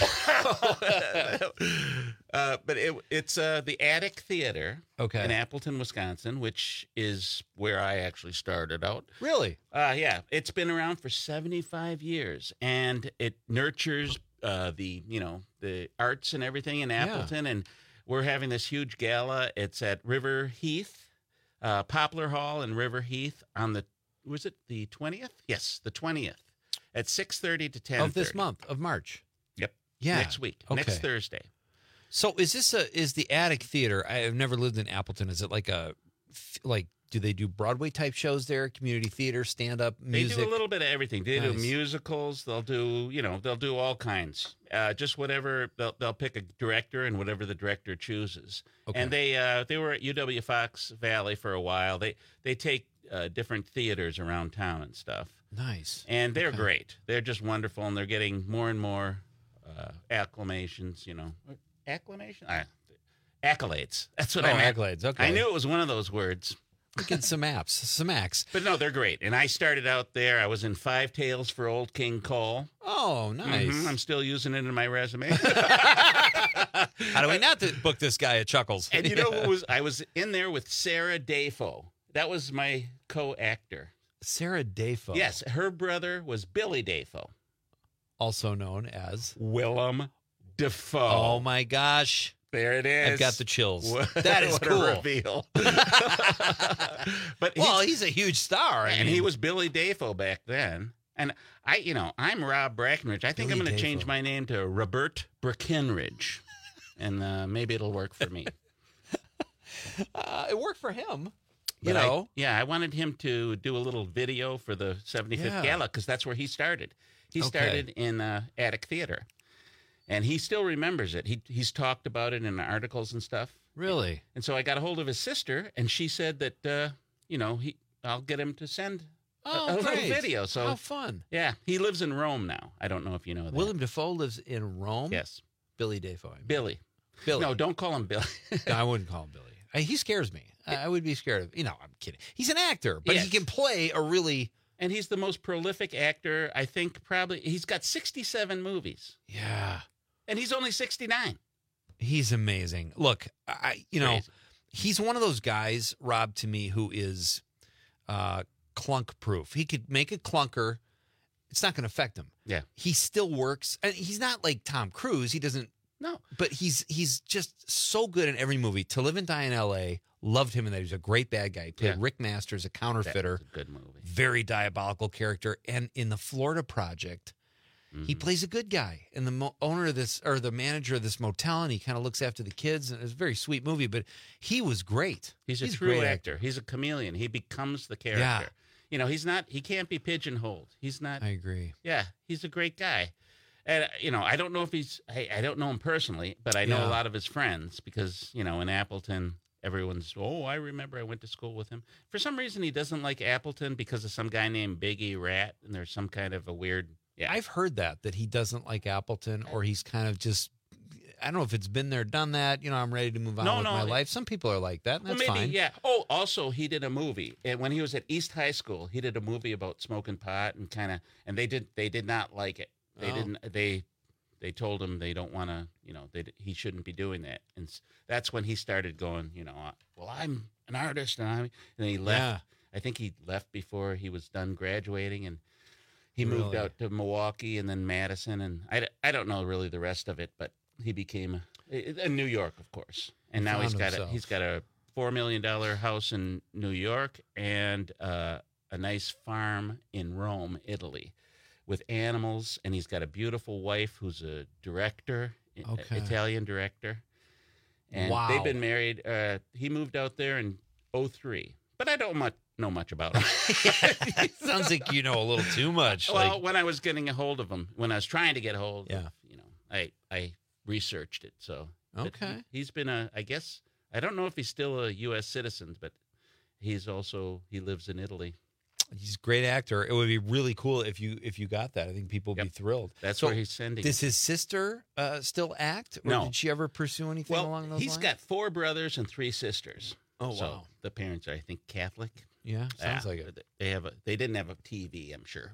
But it's the Attic Theater in Appleton, Wisconsin, which is where I actually started out. Really? Yeah. It's been around for 75 years, and it nurtures the arts and everything in Appleton, and we're having this huge gala. It's at River Heath, Poplar Hall in River Heath on the, was it the 20th? Yes, the 20th at 6:30 to 10:30. Of this month, of March. Yep. Yeah. Next week, Okay. next Thursday. So is the Attic Theater, I have never lived in Appleton. Is it do they do Broadway type shows there, community theater, stand-up, music? They do a little bit of everything. They do Nice. musicals. They'll do all kinds. Just whatever. They'll pick a director and whatever the director chooses. Okay. And they were at UW Fox Valley for a while. They take different theaters around town and stuff. Nice. And they're great. They're just wonderful, and they're getting more and more acclamations. Acclamation? Accolades. That's what I meant. Accolades. Okay. I knew it was one of those words. Get some acts. But no, they're great. And I started out there. I was in Five Tales for Old King Cole. Oh, nice. Mm-hmm. I'm still using it in my resume. How do we not book this guy at Chuckles? And you know who was? I was in there with Sarah Dafoe. That was my co-actor. Sarah Dafoe. Yes, her brother was Billy Dafoe, also known as Willem Dafoe. Oh my gosh. There it is. I've got the chills. That is what cool. A reveal. But he's a huge star. And he was Billy Dafoe back then. And I'm Rob Brackenridge. I think I'm going to change my name to Robert Brackenridge. And maybe it'll work for me. It worked for him. I wanted him to do a little video for the 75th gala because that's where he started. He started in Attic Theater. And he still remembers it. He's talked about it in articles and stuff. Really? And so I got a hold of his sister, and she said that, I'll get him to send a little video. So how fun. Yeah. He lives in Rome now. I don't know if you know that. Willem Dafoe lives in Rome? Yes. Billy Dafoe. Billy. No, don't call him Billy. No, I wouldn't call him Billy. He scares me. I would be scared of. I'm kidding. He's an actor, but he can play a really... And he's the most prolific actor, I think, probably. He's got 67 movies. Yeah. And he's only 69. He's amazing. Look, he's one of those guys, Rob, to me, who is clunk proof. He could make a clunker. It's not going to affect him. Yeah. He still works. And he's not like Tom Cruise. He doesn't. No. But he's just so good in every movie. To Live and Die in L.A., loved him in that. He was a great bad guy. He played Rick Masters, a counterfeiter. That's a good movie. Very diabolical character. And in the Florida Project, he plays a good guy. And the owner of this, or the manager of this motel, and he kind of looks after the kids. And it's a very sweet movie, but he was great. He's a true actor. He's a chameleon. He becomes the character. Yeah. He can't be pigeonholed. He's not. I agree. Yeah, he's a great guy. And, I don't know if I don't know him personally, but I know a lot of his friends because, in Appleton, everyone's, I remember I went to school with him. For some reason, he doesn't like Appleton because of some guy named Biggie Rat, and there's some kind of a weird... Yeah. I've heard that he doesn't like Appleton, or he's kind of just I don't know if it's been there, done that. You know, I'm ready to move on with my life. Some people are like that, and that's fine. Yeah. Oh, also, he did a movie. And when he was at East High School, he did a movie about smoking pot and and they did not like it. They told him they don't want to, he shouldn't be doing that. And that's when he started going, well, I'm an artist. And he left. Yeah. I think he left before he was done graduating, and he moved out to Milwaukee and then Madison. And I don't know really the rest of it, but he became in New York, of course. And now he's got a $4 million house in New York and a nice farm in Rome, Italy, with animals. And he's got a beautiful wife who's a director, Italian director. And they've been married. He moved out there in 2003, but I don't know much about him. Sounds like you know a little too much. Well, when I was getting a hold of him, when I was trying to get a hold of him, I researched it. So he's been I guess, I don't know if he's still a U.S. citizen, but he lives in Italy. He's a great actor. It would be really cool if you got that. I think people would be thrilled. That's where he's sending. Does his sister still act? Or did she ever pursue anything along those lines? He's got 4 brothers and 3 sisters. Oh, wow. So the parents are, I think, Catholic. Yeah, sounds like it. They didn't have a TV, I'm sure.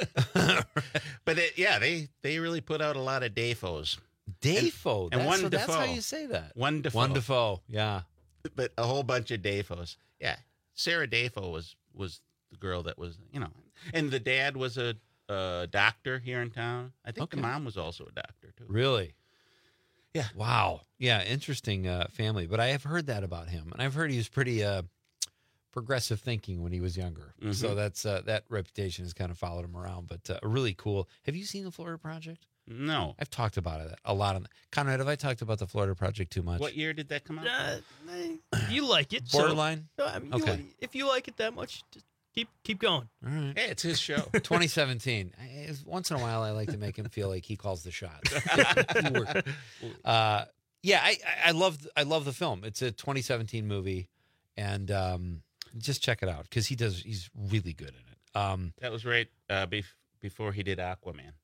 But they really put out a lot of Dafos. Dafo. And one Defoe. That's how you say that. One Defoe. One Defoe, yeah. But a whole bunch of Dafos. Yeah. Sarah Dafo was the girl that was, and the dad was a doctor here in town. I think the mom was also a doctor, too. Really? Yeah. Wow. Yeah, interesting family. But I have heard that about him. And I've heard he was pretty progressive thinking when he was younger. Mm-hmm. So that's that reputation has kind of followed him around. But really cool. Have you seen the Florida Project? No. I've talked about it a lot. Conrad, have I talked about the Florida Project too much? What year did that come out? You like it. Borderline? So, if you like it that much, just keep going. All right. Hey, it's his show. 2017. Once in a while, I like to make him feel like he calls the shots. I love the film. It's a 2017 movie, and just check it out because he's really good in it. That was right before he did Aquaman.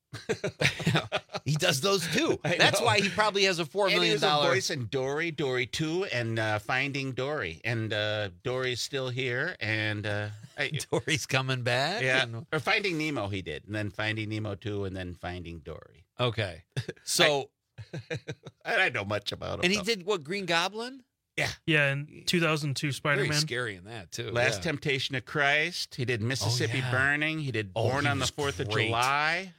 He does those too. That's why he probably has a $4 million. He was a voice in Dory, Dory 2, and Finding Dory. And Dory's still here, and Dory's coming back. Yeah, or Finding Nemo he did, and then Finding Nemo 2, and then Finding Dory. Okay, so I don't know much about him. And he did what? Green Goblin. Yeah, in 2002 Spider-Man. Very scary in that too. Last Temptation of Christ. He did Mississippi Burning. He did Born on the 4th of July.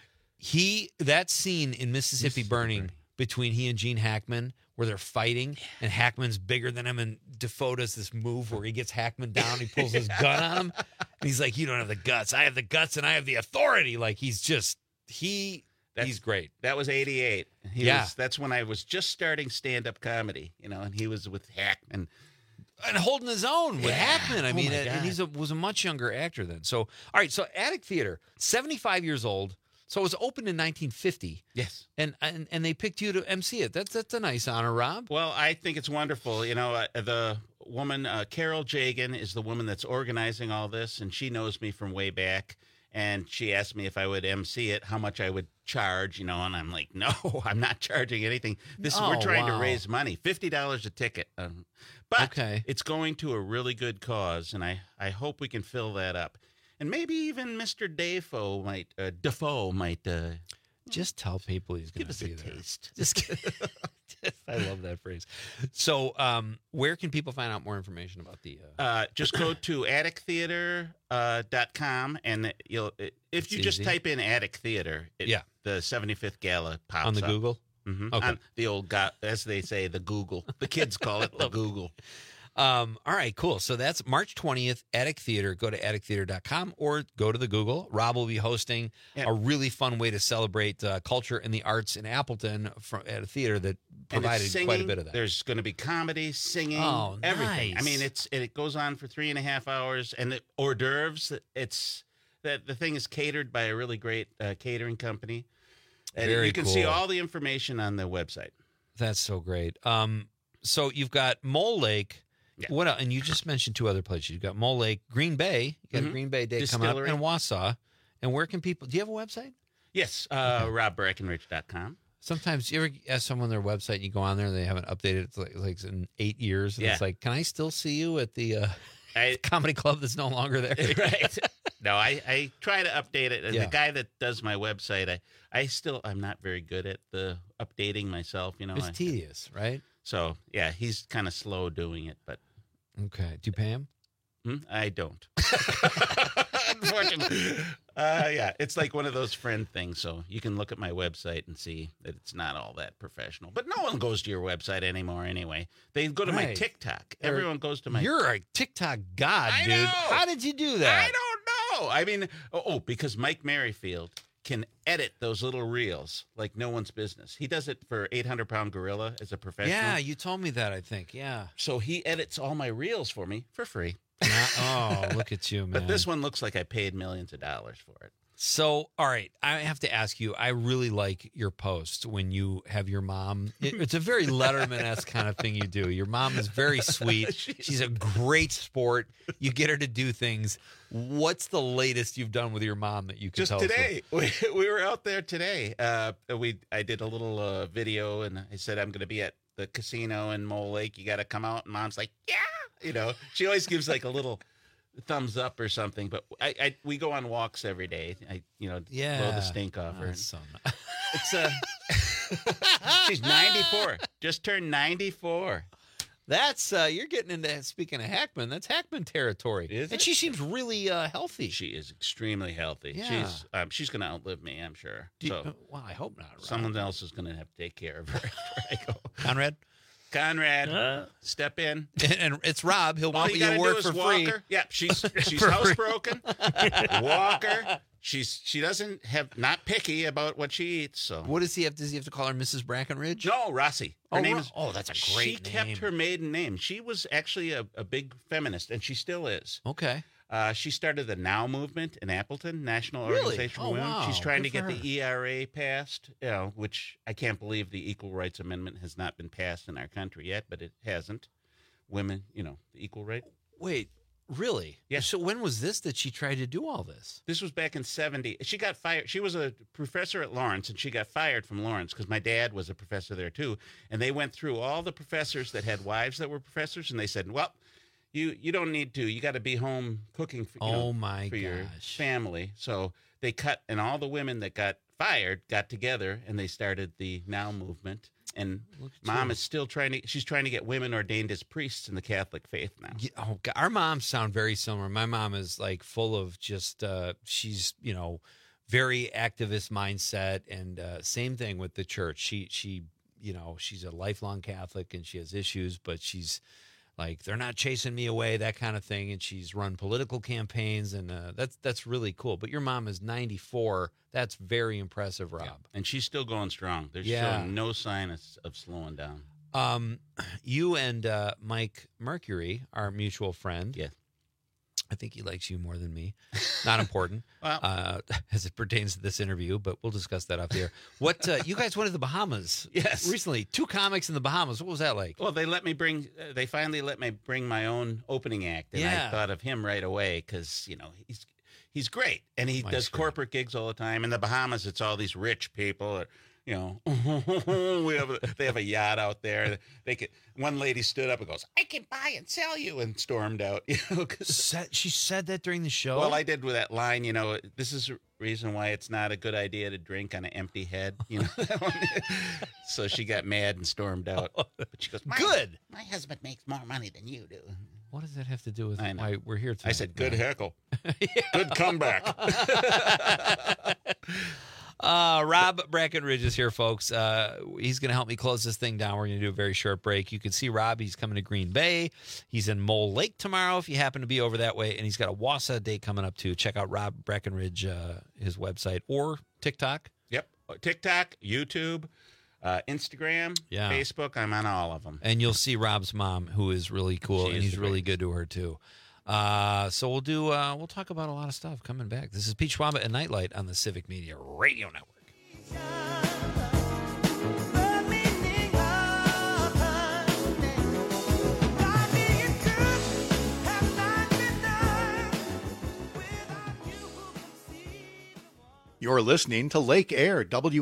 That scene in Mississippi Burning between he and Gene Hackman where they're fighting and Hackman's bigger than him and Defoe does this move where he gets Hackman down, he pulls his gun on him and he's like, you don't have the guts. I have the guts and I have the authority. Like he's great. That was 88. That's when I was just starting stand-up comedy, and he was with Hackman. And holding his own with Hackman. I mean, and he was a much younger actor then. So, all right, so Attic Theater, 75 years old. So it was opened in 1950. Yes. And they picked you to MC it. That's a nice honor, Rob. Well, I think it's wonderful. The woman, Carol Jagan, is the woman that's organizing all this, and she knows me from way back. And she asked me if I would MC it, how much I would charge, and I'm like, no, I'm not charging anything. We're trying to raise money, $50 a ticket. But it's going to a really good cause, and I hope we can fill that up. And maybe even Mr. Defoe might just tell people he's going to be there. Taste. Just I love that phrase. So, where can people find out more information about the? Just go to attictheater.com, and if you just type in Attic Theater, the 75th Gala pops on the up. Google. Mm-hmm. Okay. On the old, as they say, the Google. The kids call it the Google. All right, cool. So that's March 20th, Attic Theater. Go to attictheater.com or go to the Google. Rob will be hosting a really fun way to celebrate culture and the arts in Appleton at a theater that provided quite a bit of that. There's going to be comedy, singing, everything. Nice. I mean, it goes on for 3.5 hours, and the hors d'oeuvres. The thing is catered by a really great catering company. And you can see all the information on the website. That's so great. So you've got Mole Lake. Yeah. What else? And you just mentioned 2 other places. You've got Mole Lake, Green Bay. You got a Green Bay Day coming up, and Wausau. And where can people? Do you have a website? Yes, RobBreckenridge.com. Sometimes you ever ask someone their website and you go on there and they haven't updated it like in 8 years. And Yeah. it's like, can I still see you at the comedy club that's no longer there? Right. No, I try to update it. And Yeah. the guy that does my website, I'm not very good at the updating myself. You know, It's tedious, right? So yeah, he's kind of slow doing it, but okay. Do you pay him? I don't. Unfortunately. Yeah, it's like one of those friend things. So you can look at my website and see that it's not all that professional. But no one goes to your website anymore anyway. They go to my Right. TikTok. Everyone goes to my. You're a TikTok god, I dude. know. How did you do that? I don't know. I mean, because Mike Merrifield can edit those little reels like no one's business. He does it for 800-Pound Gorilla as a professional. Yeah, you told me that, I think. Yeah. So he edits all my reels for me for free. Oh, look at you, man. But this one looks like I paid millions of dollars for it. So, all right, I have to ask you, I really like your post when you have your mom. It's a very Letterman-esque kind of thing you do. Your mom is very sweet. She's a great sport. You get her to do things. What's the latest you've done with your mom that you can Just tell today, us? we were out there today. I did a little video, and I said, I'm going to be at the casino in Mole Lake. You got to come out. And Mom's like, yeah. You know, she always gives like a little thumbs up or something. But we go on walks every day. Blow the stink off her. So She's 94. Just turned 94. That's you're getting into, speaking of Hackman, that's Hackman territory. And she seems really healthy. She is extremely healthy. Yeah. She's going to outlive me, I'm sure. Well, I hope not. Rob. Someone else is going to have to take care of her after I go. Conrad, step in. And it's Rob. He'll All want you you to gotta work do is for walk free. her. Yeah, she's For housebroken. Walk her. She doesn't have not picky about what she eats. So what does he have? Does he have to call her Mrs. Brackenridge? No, Rossi. Her name is. Oh, that's a great She name. kept her maiden name. She was actually a big feminist, and she still is. Okay. She started the Now movement in Appleton, National Really? Organization for Oh, Women. wow. She's trying Good to for get the ERA passed, which I can't believe the Equal Rights Amendment has not been passed in our country yet, but it hasn't. Women, the equal right. Wait, really? Yeah. So when was this that she tried to do all this? This was back in 70. She got fired. She was a professor at Lawrence, and she got fired from Lawrence because my dad was a professor there, too. And they went through all the professors that had wives that were professors, and they said, well, you don't need to. You got to be home cooking for, for your family. So they cut, and all the women that got fired got together, and they started the Now movement. And Mom is still she's trying to get women ordained as priests in the Catholic faith now. Yeah, oh, God. Our moms sound very similar. My mom is like full of just, she's, very activist mindset, and same thing with the church. She, she's a lifelong Catholic and she has issues, but she's like, they're not chasing me away, that kind of thing. And she's run political campaigns, and that's really cool. But your mom is 94. That's very impressive, Rob. Yeah. And she's still going strong. There's showing no sign of slowing down. You and Mike Mercury, our mutual friend. Yes. I think he likes you more than me. Not important as it pertains to this interview, but we'll discuss that off the air. What you guys went to the Bahamas? Yes, recently. 2 comics in the Bahamas. What was that like? Well, they finally let me bring my own opening act, and I thought of him right away because he's great, and he does corporate gigs all the time. In the Bahamas, it's all these rich people. They have a yacht out there. One lady stood up and goes, "I can buy and sell you," and stormed out. She said that during the show. Well, I did with that line. This is a reason why it's not a good idea to drink on an empty head. That one? So she got mad and stormed out. But she goes, "Good. My husband makes more money than you do." What does that have to do with why we're here tonight? I said, "Good heckle, good comeback." Rob Brackenridge is here, folks. He's going to help me close this thing down. We're going to do a very short break. You can see Rob. He's coming to Green Bay. He's in Mole Lake tomorrow if you happen to be over that way. And he's got a Wausau day coming up, too. Check out Rob Brackenridge, his website, or TikTok. Yep. TikTok, YouTube, Instagram, Facebook. I'm on all of them. And you'll see Rob's mom, who is really cool, and he's really good to her, too. So we'll talk about a lot of stuff coming back. This is Pete Schwaba and Nightlight on the Civic Media Radio Network. You're listening to Lake Air,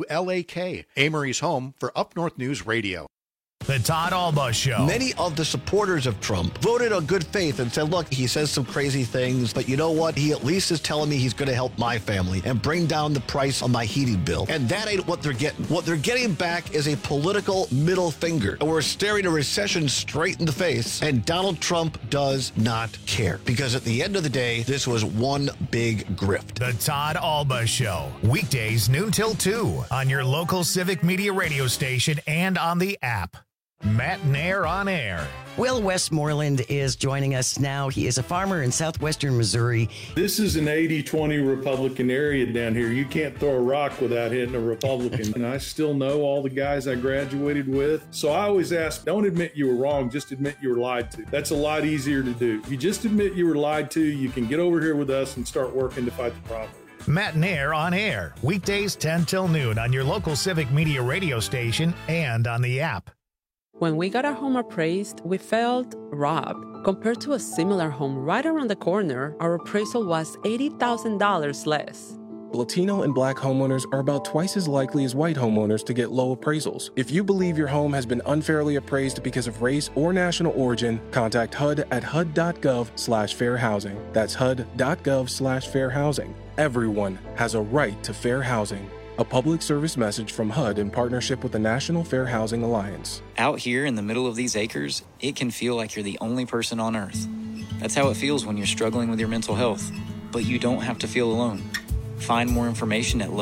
WLAK, Amory's home for Up North News Radio. The Todd Alba Show. Many of the supporters of Trump voted on good faith and said, look, he says some crazy things, but you know what? He at least is telling me he's going to help my family and bring down the price on my heating bill. And that ain't what they're getting. What they're getting back is a political middle finger. And we're staring a recession straight in the face. And Donald Trump does not care. Because at the end of the day, this was one big grift. The Todd Alba Show. Weekdays noon till 2 on your local Civic Media radio station and on the app. Matt Nair on air. Will Westmoreland is joining us now. He is a farmer in southwestern Missouri. This is an 80-20 Republican area down here. You can't throw a rock without hitting a Republican. And I still know all the guys I graduated with. So I always ask, don't admit you were wrong, just admit you were lied to. That's a lot easier to do. If you just admit you were lied to, you can get over here with us and start working to fight the problem. Matt Nair on air. Weekdays 10 till noon on your local Civic Media radio station and on the app. When we got our home appraised, we felt robbed. Compared to a similar home right around the corner, our appraisal was $80,000 less. Latino and Black homeowners are about twice as likely as white homeowners to get low appraisals. If you believe your home has been unfairly appraised because of race or national origin, contact HUD at hud.gov/fair housing. That's hud.gov/fair housing. Everyone has a right to fair housing. A public service message from HUD in partnership with the National Fair Housing Alliance. Out here in the middle of these acres, it can feel like you're the only person on earth. That's how it feels when you're struggling with your mental health. But you don't have to feel alone. Find more information at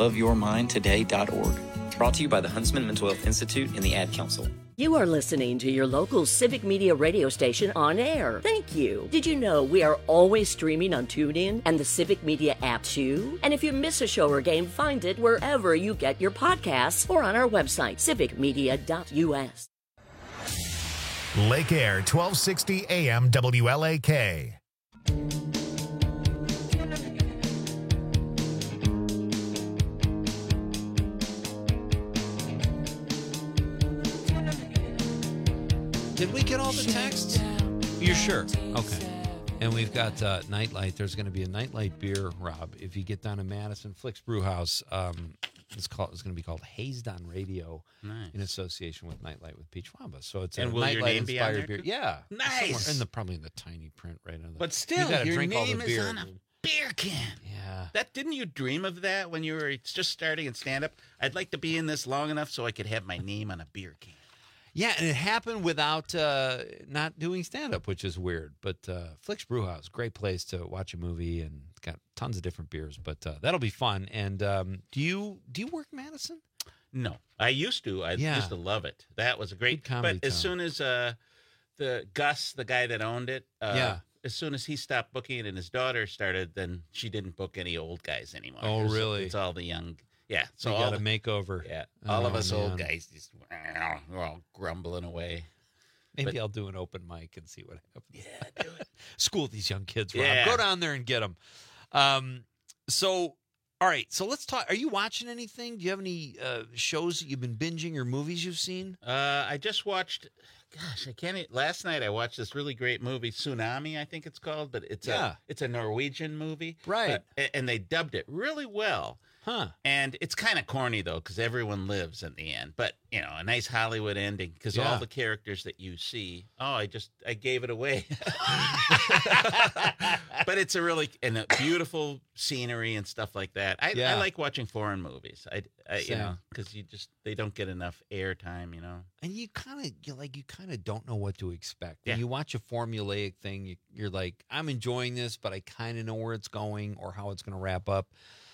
loveyourmindtoday.org. Brought to you by the Huntsman Mental Health Institute and the Ad Council. You are listening to your local Civic Media radio station on air. Thank you. Did you know we are always streaming on TuneIn and the Civic Media app too? And if you miss a show or game, find it wherever you get your podcasts or on our website, civicmedia.us. Lake Air, 1260 AM WLAK. Did we get all the texts? You're sure? Okay. And we've got Nightlight. There's going to be a Nightlight beer, Rob. If you get down to Madison Flicks Brewhouse, it's going to be called Hazed on Radio, in association with Nightlight with Peach Wamba. So it's a Nightlight inspired beer. Yeah, nice. Probably in the tiny print right under. But still, your name is on a beer can. Yeah. Didn't you dream of that when you were just starting in stand up? I'd like to be in this long enough so I could have my name on a beer can. Yeah, and it happened without not doing stand-up, which is weird. But Flicks Brewhouse, great place to watch a movie, and got tons of different beers. But that'll be fun. And do you work Madison? No, I used to. I used to love it. That was a great comedy. But as soon as the Gus, the guy that owned it, as soon as he stopped booking and his daughter started, then she didn't book any old guys anymore. Oh, really? It's all the young. Yeah, so you got a makeover. Yeah, all of us old guys just we're all grumbling away. Maybe I'll do an open mic and see what happens. Yeah, do it. School these young kids, Rob. Yeah. Go down there and get them. So, all right. So let's talk. Are you watching anything? Do you have any shows that you've been binging or movies you've seen? I just watched. Gosh, I can't. Last night I watched this really great movie, Tsunami, I think it's called, but it's a Norwegian movie, right? And they dubbed it really well. Huh. And it's kind of corny, though, because everyone lives in the end. But, a nice Hollywood ending, because all the characters that you see, I gave it away. But it's a beautiful scenery and stuff like that. I like watching foreign movies. Because they don't get enough airtime, And you kind of don't know what to expect. When you watch a formulaic thing, you're like, I'm enjoying this, but I kind of know where it's going or how it's going to wrap up.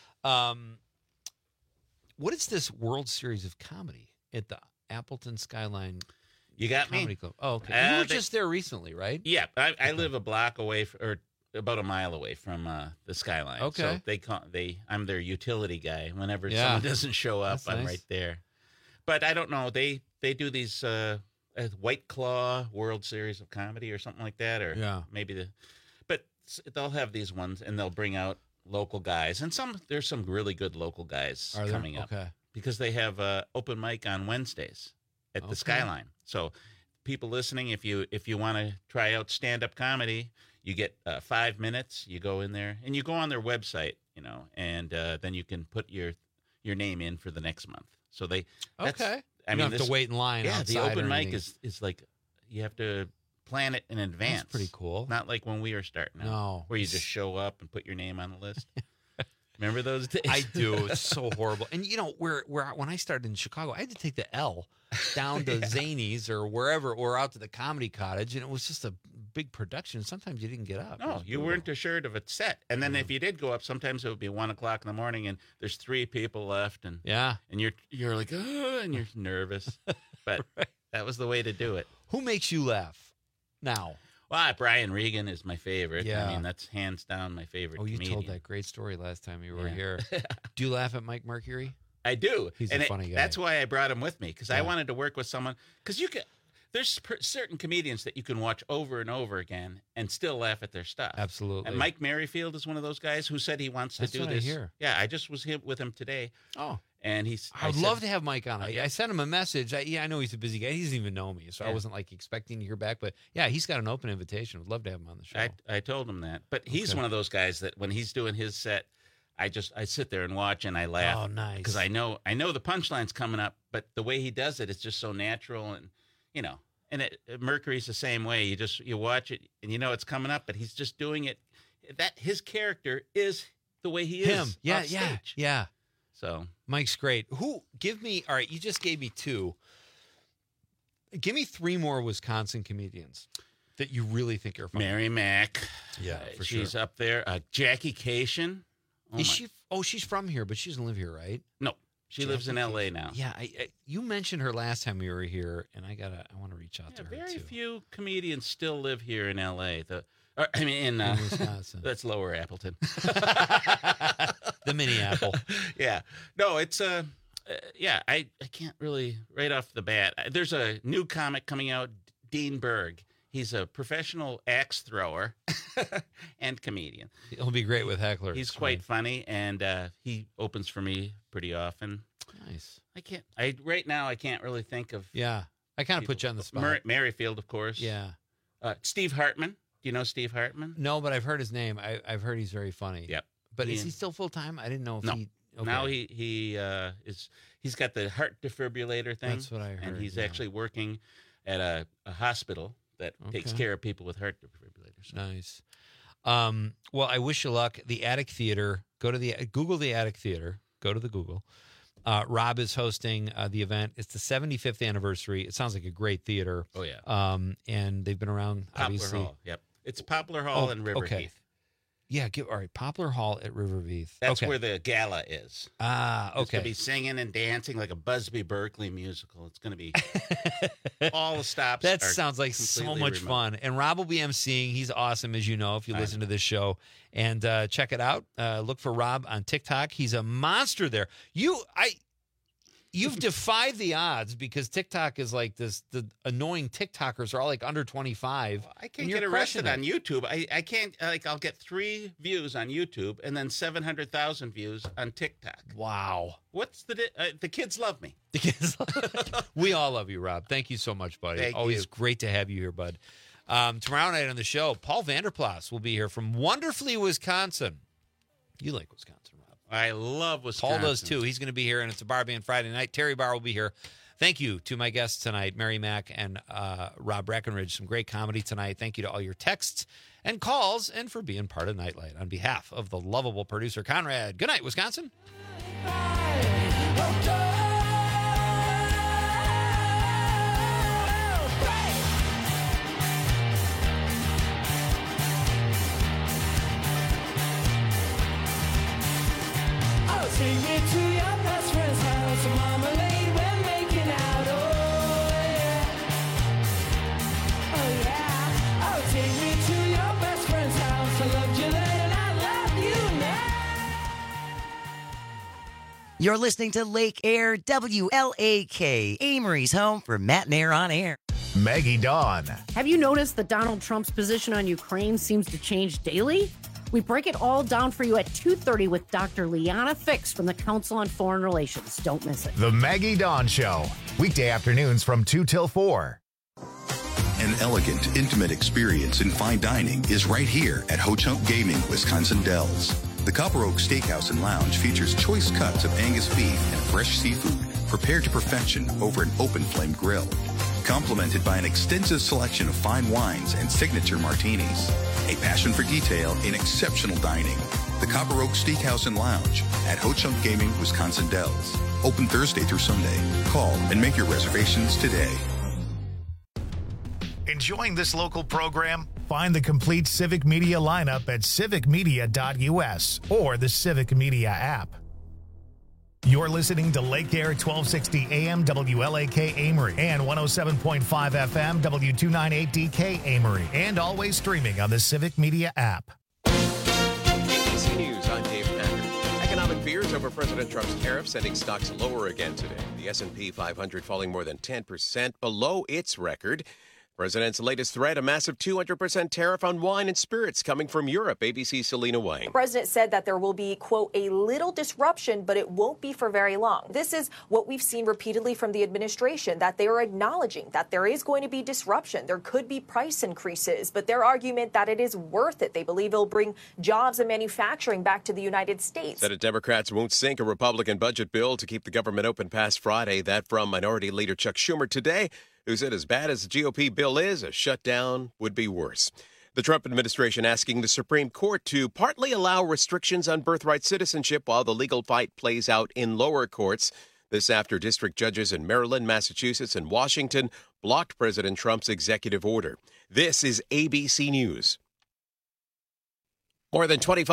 What is this World Series of Comedy at the Appleton Skyline? You got Comedy me. Club? Oh, okay. You were just there recently, right? Yeah, I live a block away, or about a mile away from the Skyline. Okay. So I'm their utility guy. Whenever someone doesn't show up, I'm right there. But I don't know. They do these White Claw World Series of Comedy or something like that, or maybe but they'll have these ones, and they'll bring out local guys, and there's some really good local guys coming up. Okay. Because they have open mic on Wednesdays at the Skyline. So people listening, if you want to try out stand-up comedy, You get 5 minutes. You go in there, and you go on their website, and then you can put your name in for the next month. So they Okay. You don't have to wait in line. Yeah, the outside open or mic anything. is like you have to plan it in advance. That's pretty cool. Not like when we were starting out, No. where you just show up and put your name on the list. Remember those days? I do. It's so horrible. And when I started in Chicago, I had to take the L down to Zanies or wherever, or out to the Comedy Cottage, and it was just a big production. Sometimes you didn't get up. No, you weren't assured of a set. And then if you did go up, sometimes it would be 1 o'clock in the morning, and there's 3 people left, and and you're like, and you're nervous. But that was the way to do it. Who makes you laugh now? Well, Brian Regan is my favorite. Yeah. I mean, that's hands down my favorite. Oh, you comedian. told that great story last time you were here. Do you laugh at Mike Mercury? I do. He's and a funny guy. That's why I brought him with me, because I wanted to work with someone. Because there's certain comedians that you can watch over and over again and still laugh at their stuff. Absolutely. And Mike Merrifield is one of those guys who said he wants That's to do what I this. hear. Yeah, I just was with him today. Oh. And I would love to have Mike on. I sent him a message. I know he's a busy guy. He doesn't even know me, so I wasn't like expecting to hear back. But yeah, he's got an open invitation. Would love to have him on the show. I told him that. But he's one of those guys that when he's doing his set, I sit there and watch and I laugh. Oh, nice. Because I know the punchline's coming up, but the way he does it is just so natural, and and Mercury's the same way. You watch it and it's coming up, but he's just doing it. That his character is the way he is. Him. Yeah, off stage. yeah. So Mike's great. All right, you just gave me 2. Give me 3 more Wisconsin comedians that you really think are funny. Mary Mack. Yeah, for she's sure. up there. Jackie Cation. She's from here, but she doesn't live here, right? No, she lives in L.A. now. Yeah, you mentioned her last time we were here, and I want to reach out to her Very too. few comedians still live here in L.A. In Wisconsin. That's Lower Appleton. The mini apple. Yeah. No, it's I can't really right off the bat. There's a new comic coming out, Dean Berg. He's a professional axe thrower and comedian. He'll be great with hecklers. He's quite funny, and he opens for me pretty often. Nice. Right now I can't really think of. Yeah. I kind of put you on the spot. Merrifield, of course. Yeah. Steve Hartman. Do you know Steve Hartman? No, but I've heard his name. I've heard he's very funny. Yep. But is he still full time? I didn't know if he. Okay. Now he's got the heart defibrillator thing. That's what I heard. And he's actually working at a hospital that takes care of people with heart defibrillators. Nice. Well, I wish you luck. The Attic Theater. Google the Attic Theater. Go to the Google. Rob is hosting the event. It's the 75th anniversary. It sounds like a great theater. Oh yeah. And they've been around. Poplar obviously. Hall. Yep. It's Poplar Hall in River Heath. Yeah, all right. Poplar Hall at River Heath. That's where the gala is. Ah, okay. It's going to be singing and dancing like a Busby Berkeley musical. It's going to be all the stops. That sounds like so completely much remote. fun. And Rob will be emceeing. He's awesome, as you know, if you listen to this show. And check it out. Look for Rob on TikTok. He's a monster there. You've defied the odds because TikTok is like this. The annoying TikTokers are all like under 25. I can't get arrested on YouTube. I can't, I'll get 3 views on YouTube and then 700,000 views on TikTok. Wow. What's the kids love me. The kids we all love you, Rob. Thank you so much, buddy. Thank Always you. great to have you here, bud. Tomorrow night on the show, Paul Vanderplas will be here from wonderfully Wisconsin. You like Wisconsin, Rob? I love Wisconsin. Paul does too. He's going to be here, and it's a bar band Friday night. Terry Barr will be here. Thank you to my guests tonight, Mary Mack and Rob Breckenridge. Some great comedy tonight. Thank you to all your texts and calls and for being part of Nightlight. On behalf of the lovable producer, Conrad, good night, Wisconsin. Take me to your best friend's house, marmalade, we're making out, oh yeah, oh take me to your best friend's house, I loved you then and I love you now. You're listening to Lake Air WLAK, Amory's home for Matt and Air on Air. Maggie Dawn. Have you noticed that Donald Trump's position on Ukraine seems to change daily? We break it all down for you at 2:30 with Dr. Liana Fix from the Council on Foreign Relations. Don't miss it. The Maggie Dawn Show. Weekday afternoons from 2 till 4. An elegant, intimate experience in fine dining is right here at Ho Chunk Gaming, Wisconsin Dells. The Copper Oak Steakhouse and Lounge features choice cuts of Angus beef and fresh seafood prepared to perfection over an open flame grill. Complemented by an extensive selection of fine wines and signature martinis. A passion for detail in exceptional dining. The Copper Oak Steakhouse and Lounge at Ho Chunk Gaming, Wisconsin Dells. Open Thursday through Sunday. Call and make your reservations today. Enjoying this local program? Find the complete Civic Media lineup at civicmedia.us or the Civic Media app. You're listening to Lake Air 1260 AM WLAK Amory and 107.5 FM W298DK Amory, and always streaming on the Civic Media app. ABC News, I'm Dave Packard. Economic fears over President Trump's tariffs sending stocks lower again today. The S&P 500 falling more than 10% below its record. President's latest threat, a massive 200% tariff on wine and spirits coming from Europe. ABC's Selena Wang. The president said that there will be, quote, a little disruption, but it won't be for very long. This is what we've seen repeatedly from the administration, that they are acknowledging that there is going to be disruption. There could be price increases, but their argument that it is worth it. They believe it'll bring jobs and manufacturing back to the United States. Senate Democrats won't sink a Republican budget bill to keep the government open past Friday. That from Minority Leader Chuck Schumer today, who said as bad as the GOP bill is, a shutdown would be worse. The Trump administration asking the Supreme Court to partly allow restrictions on birthright citizenship while the legal fight plays out in lower courts. This after district judges in Maryland, Massachusetts, and Washington blocked President Trump's executive order. This is ABC News. More than 25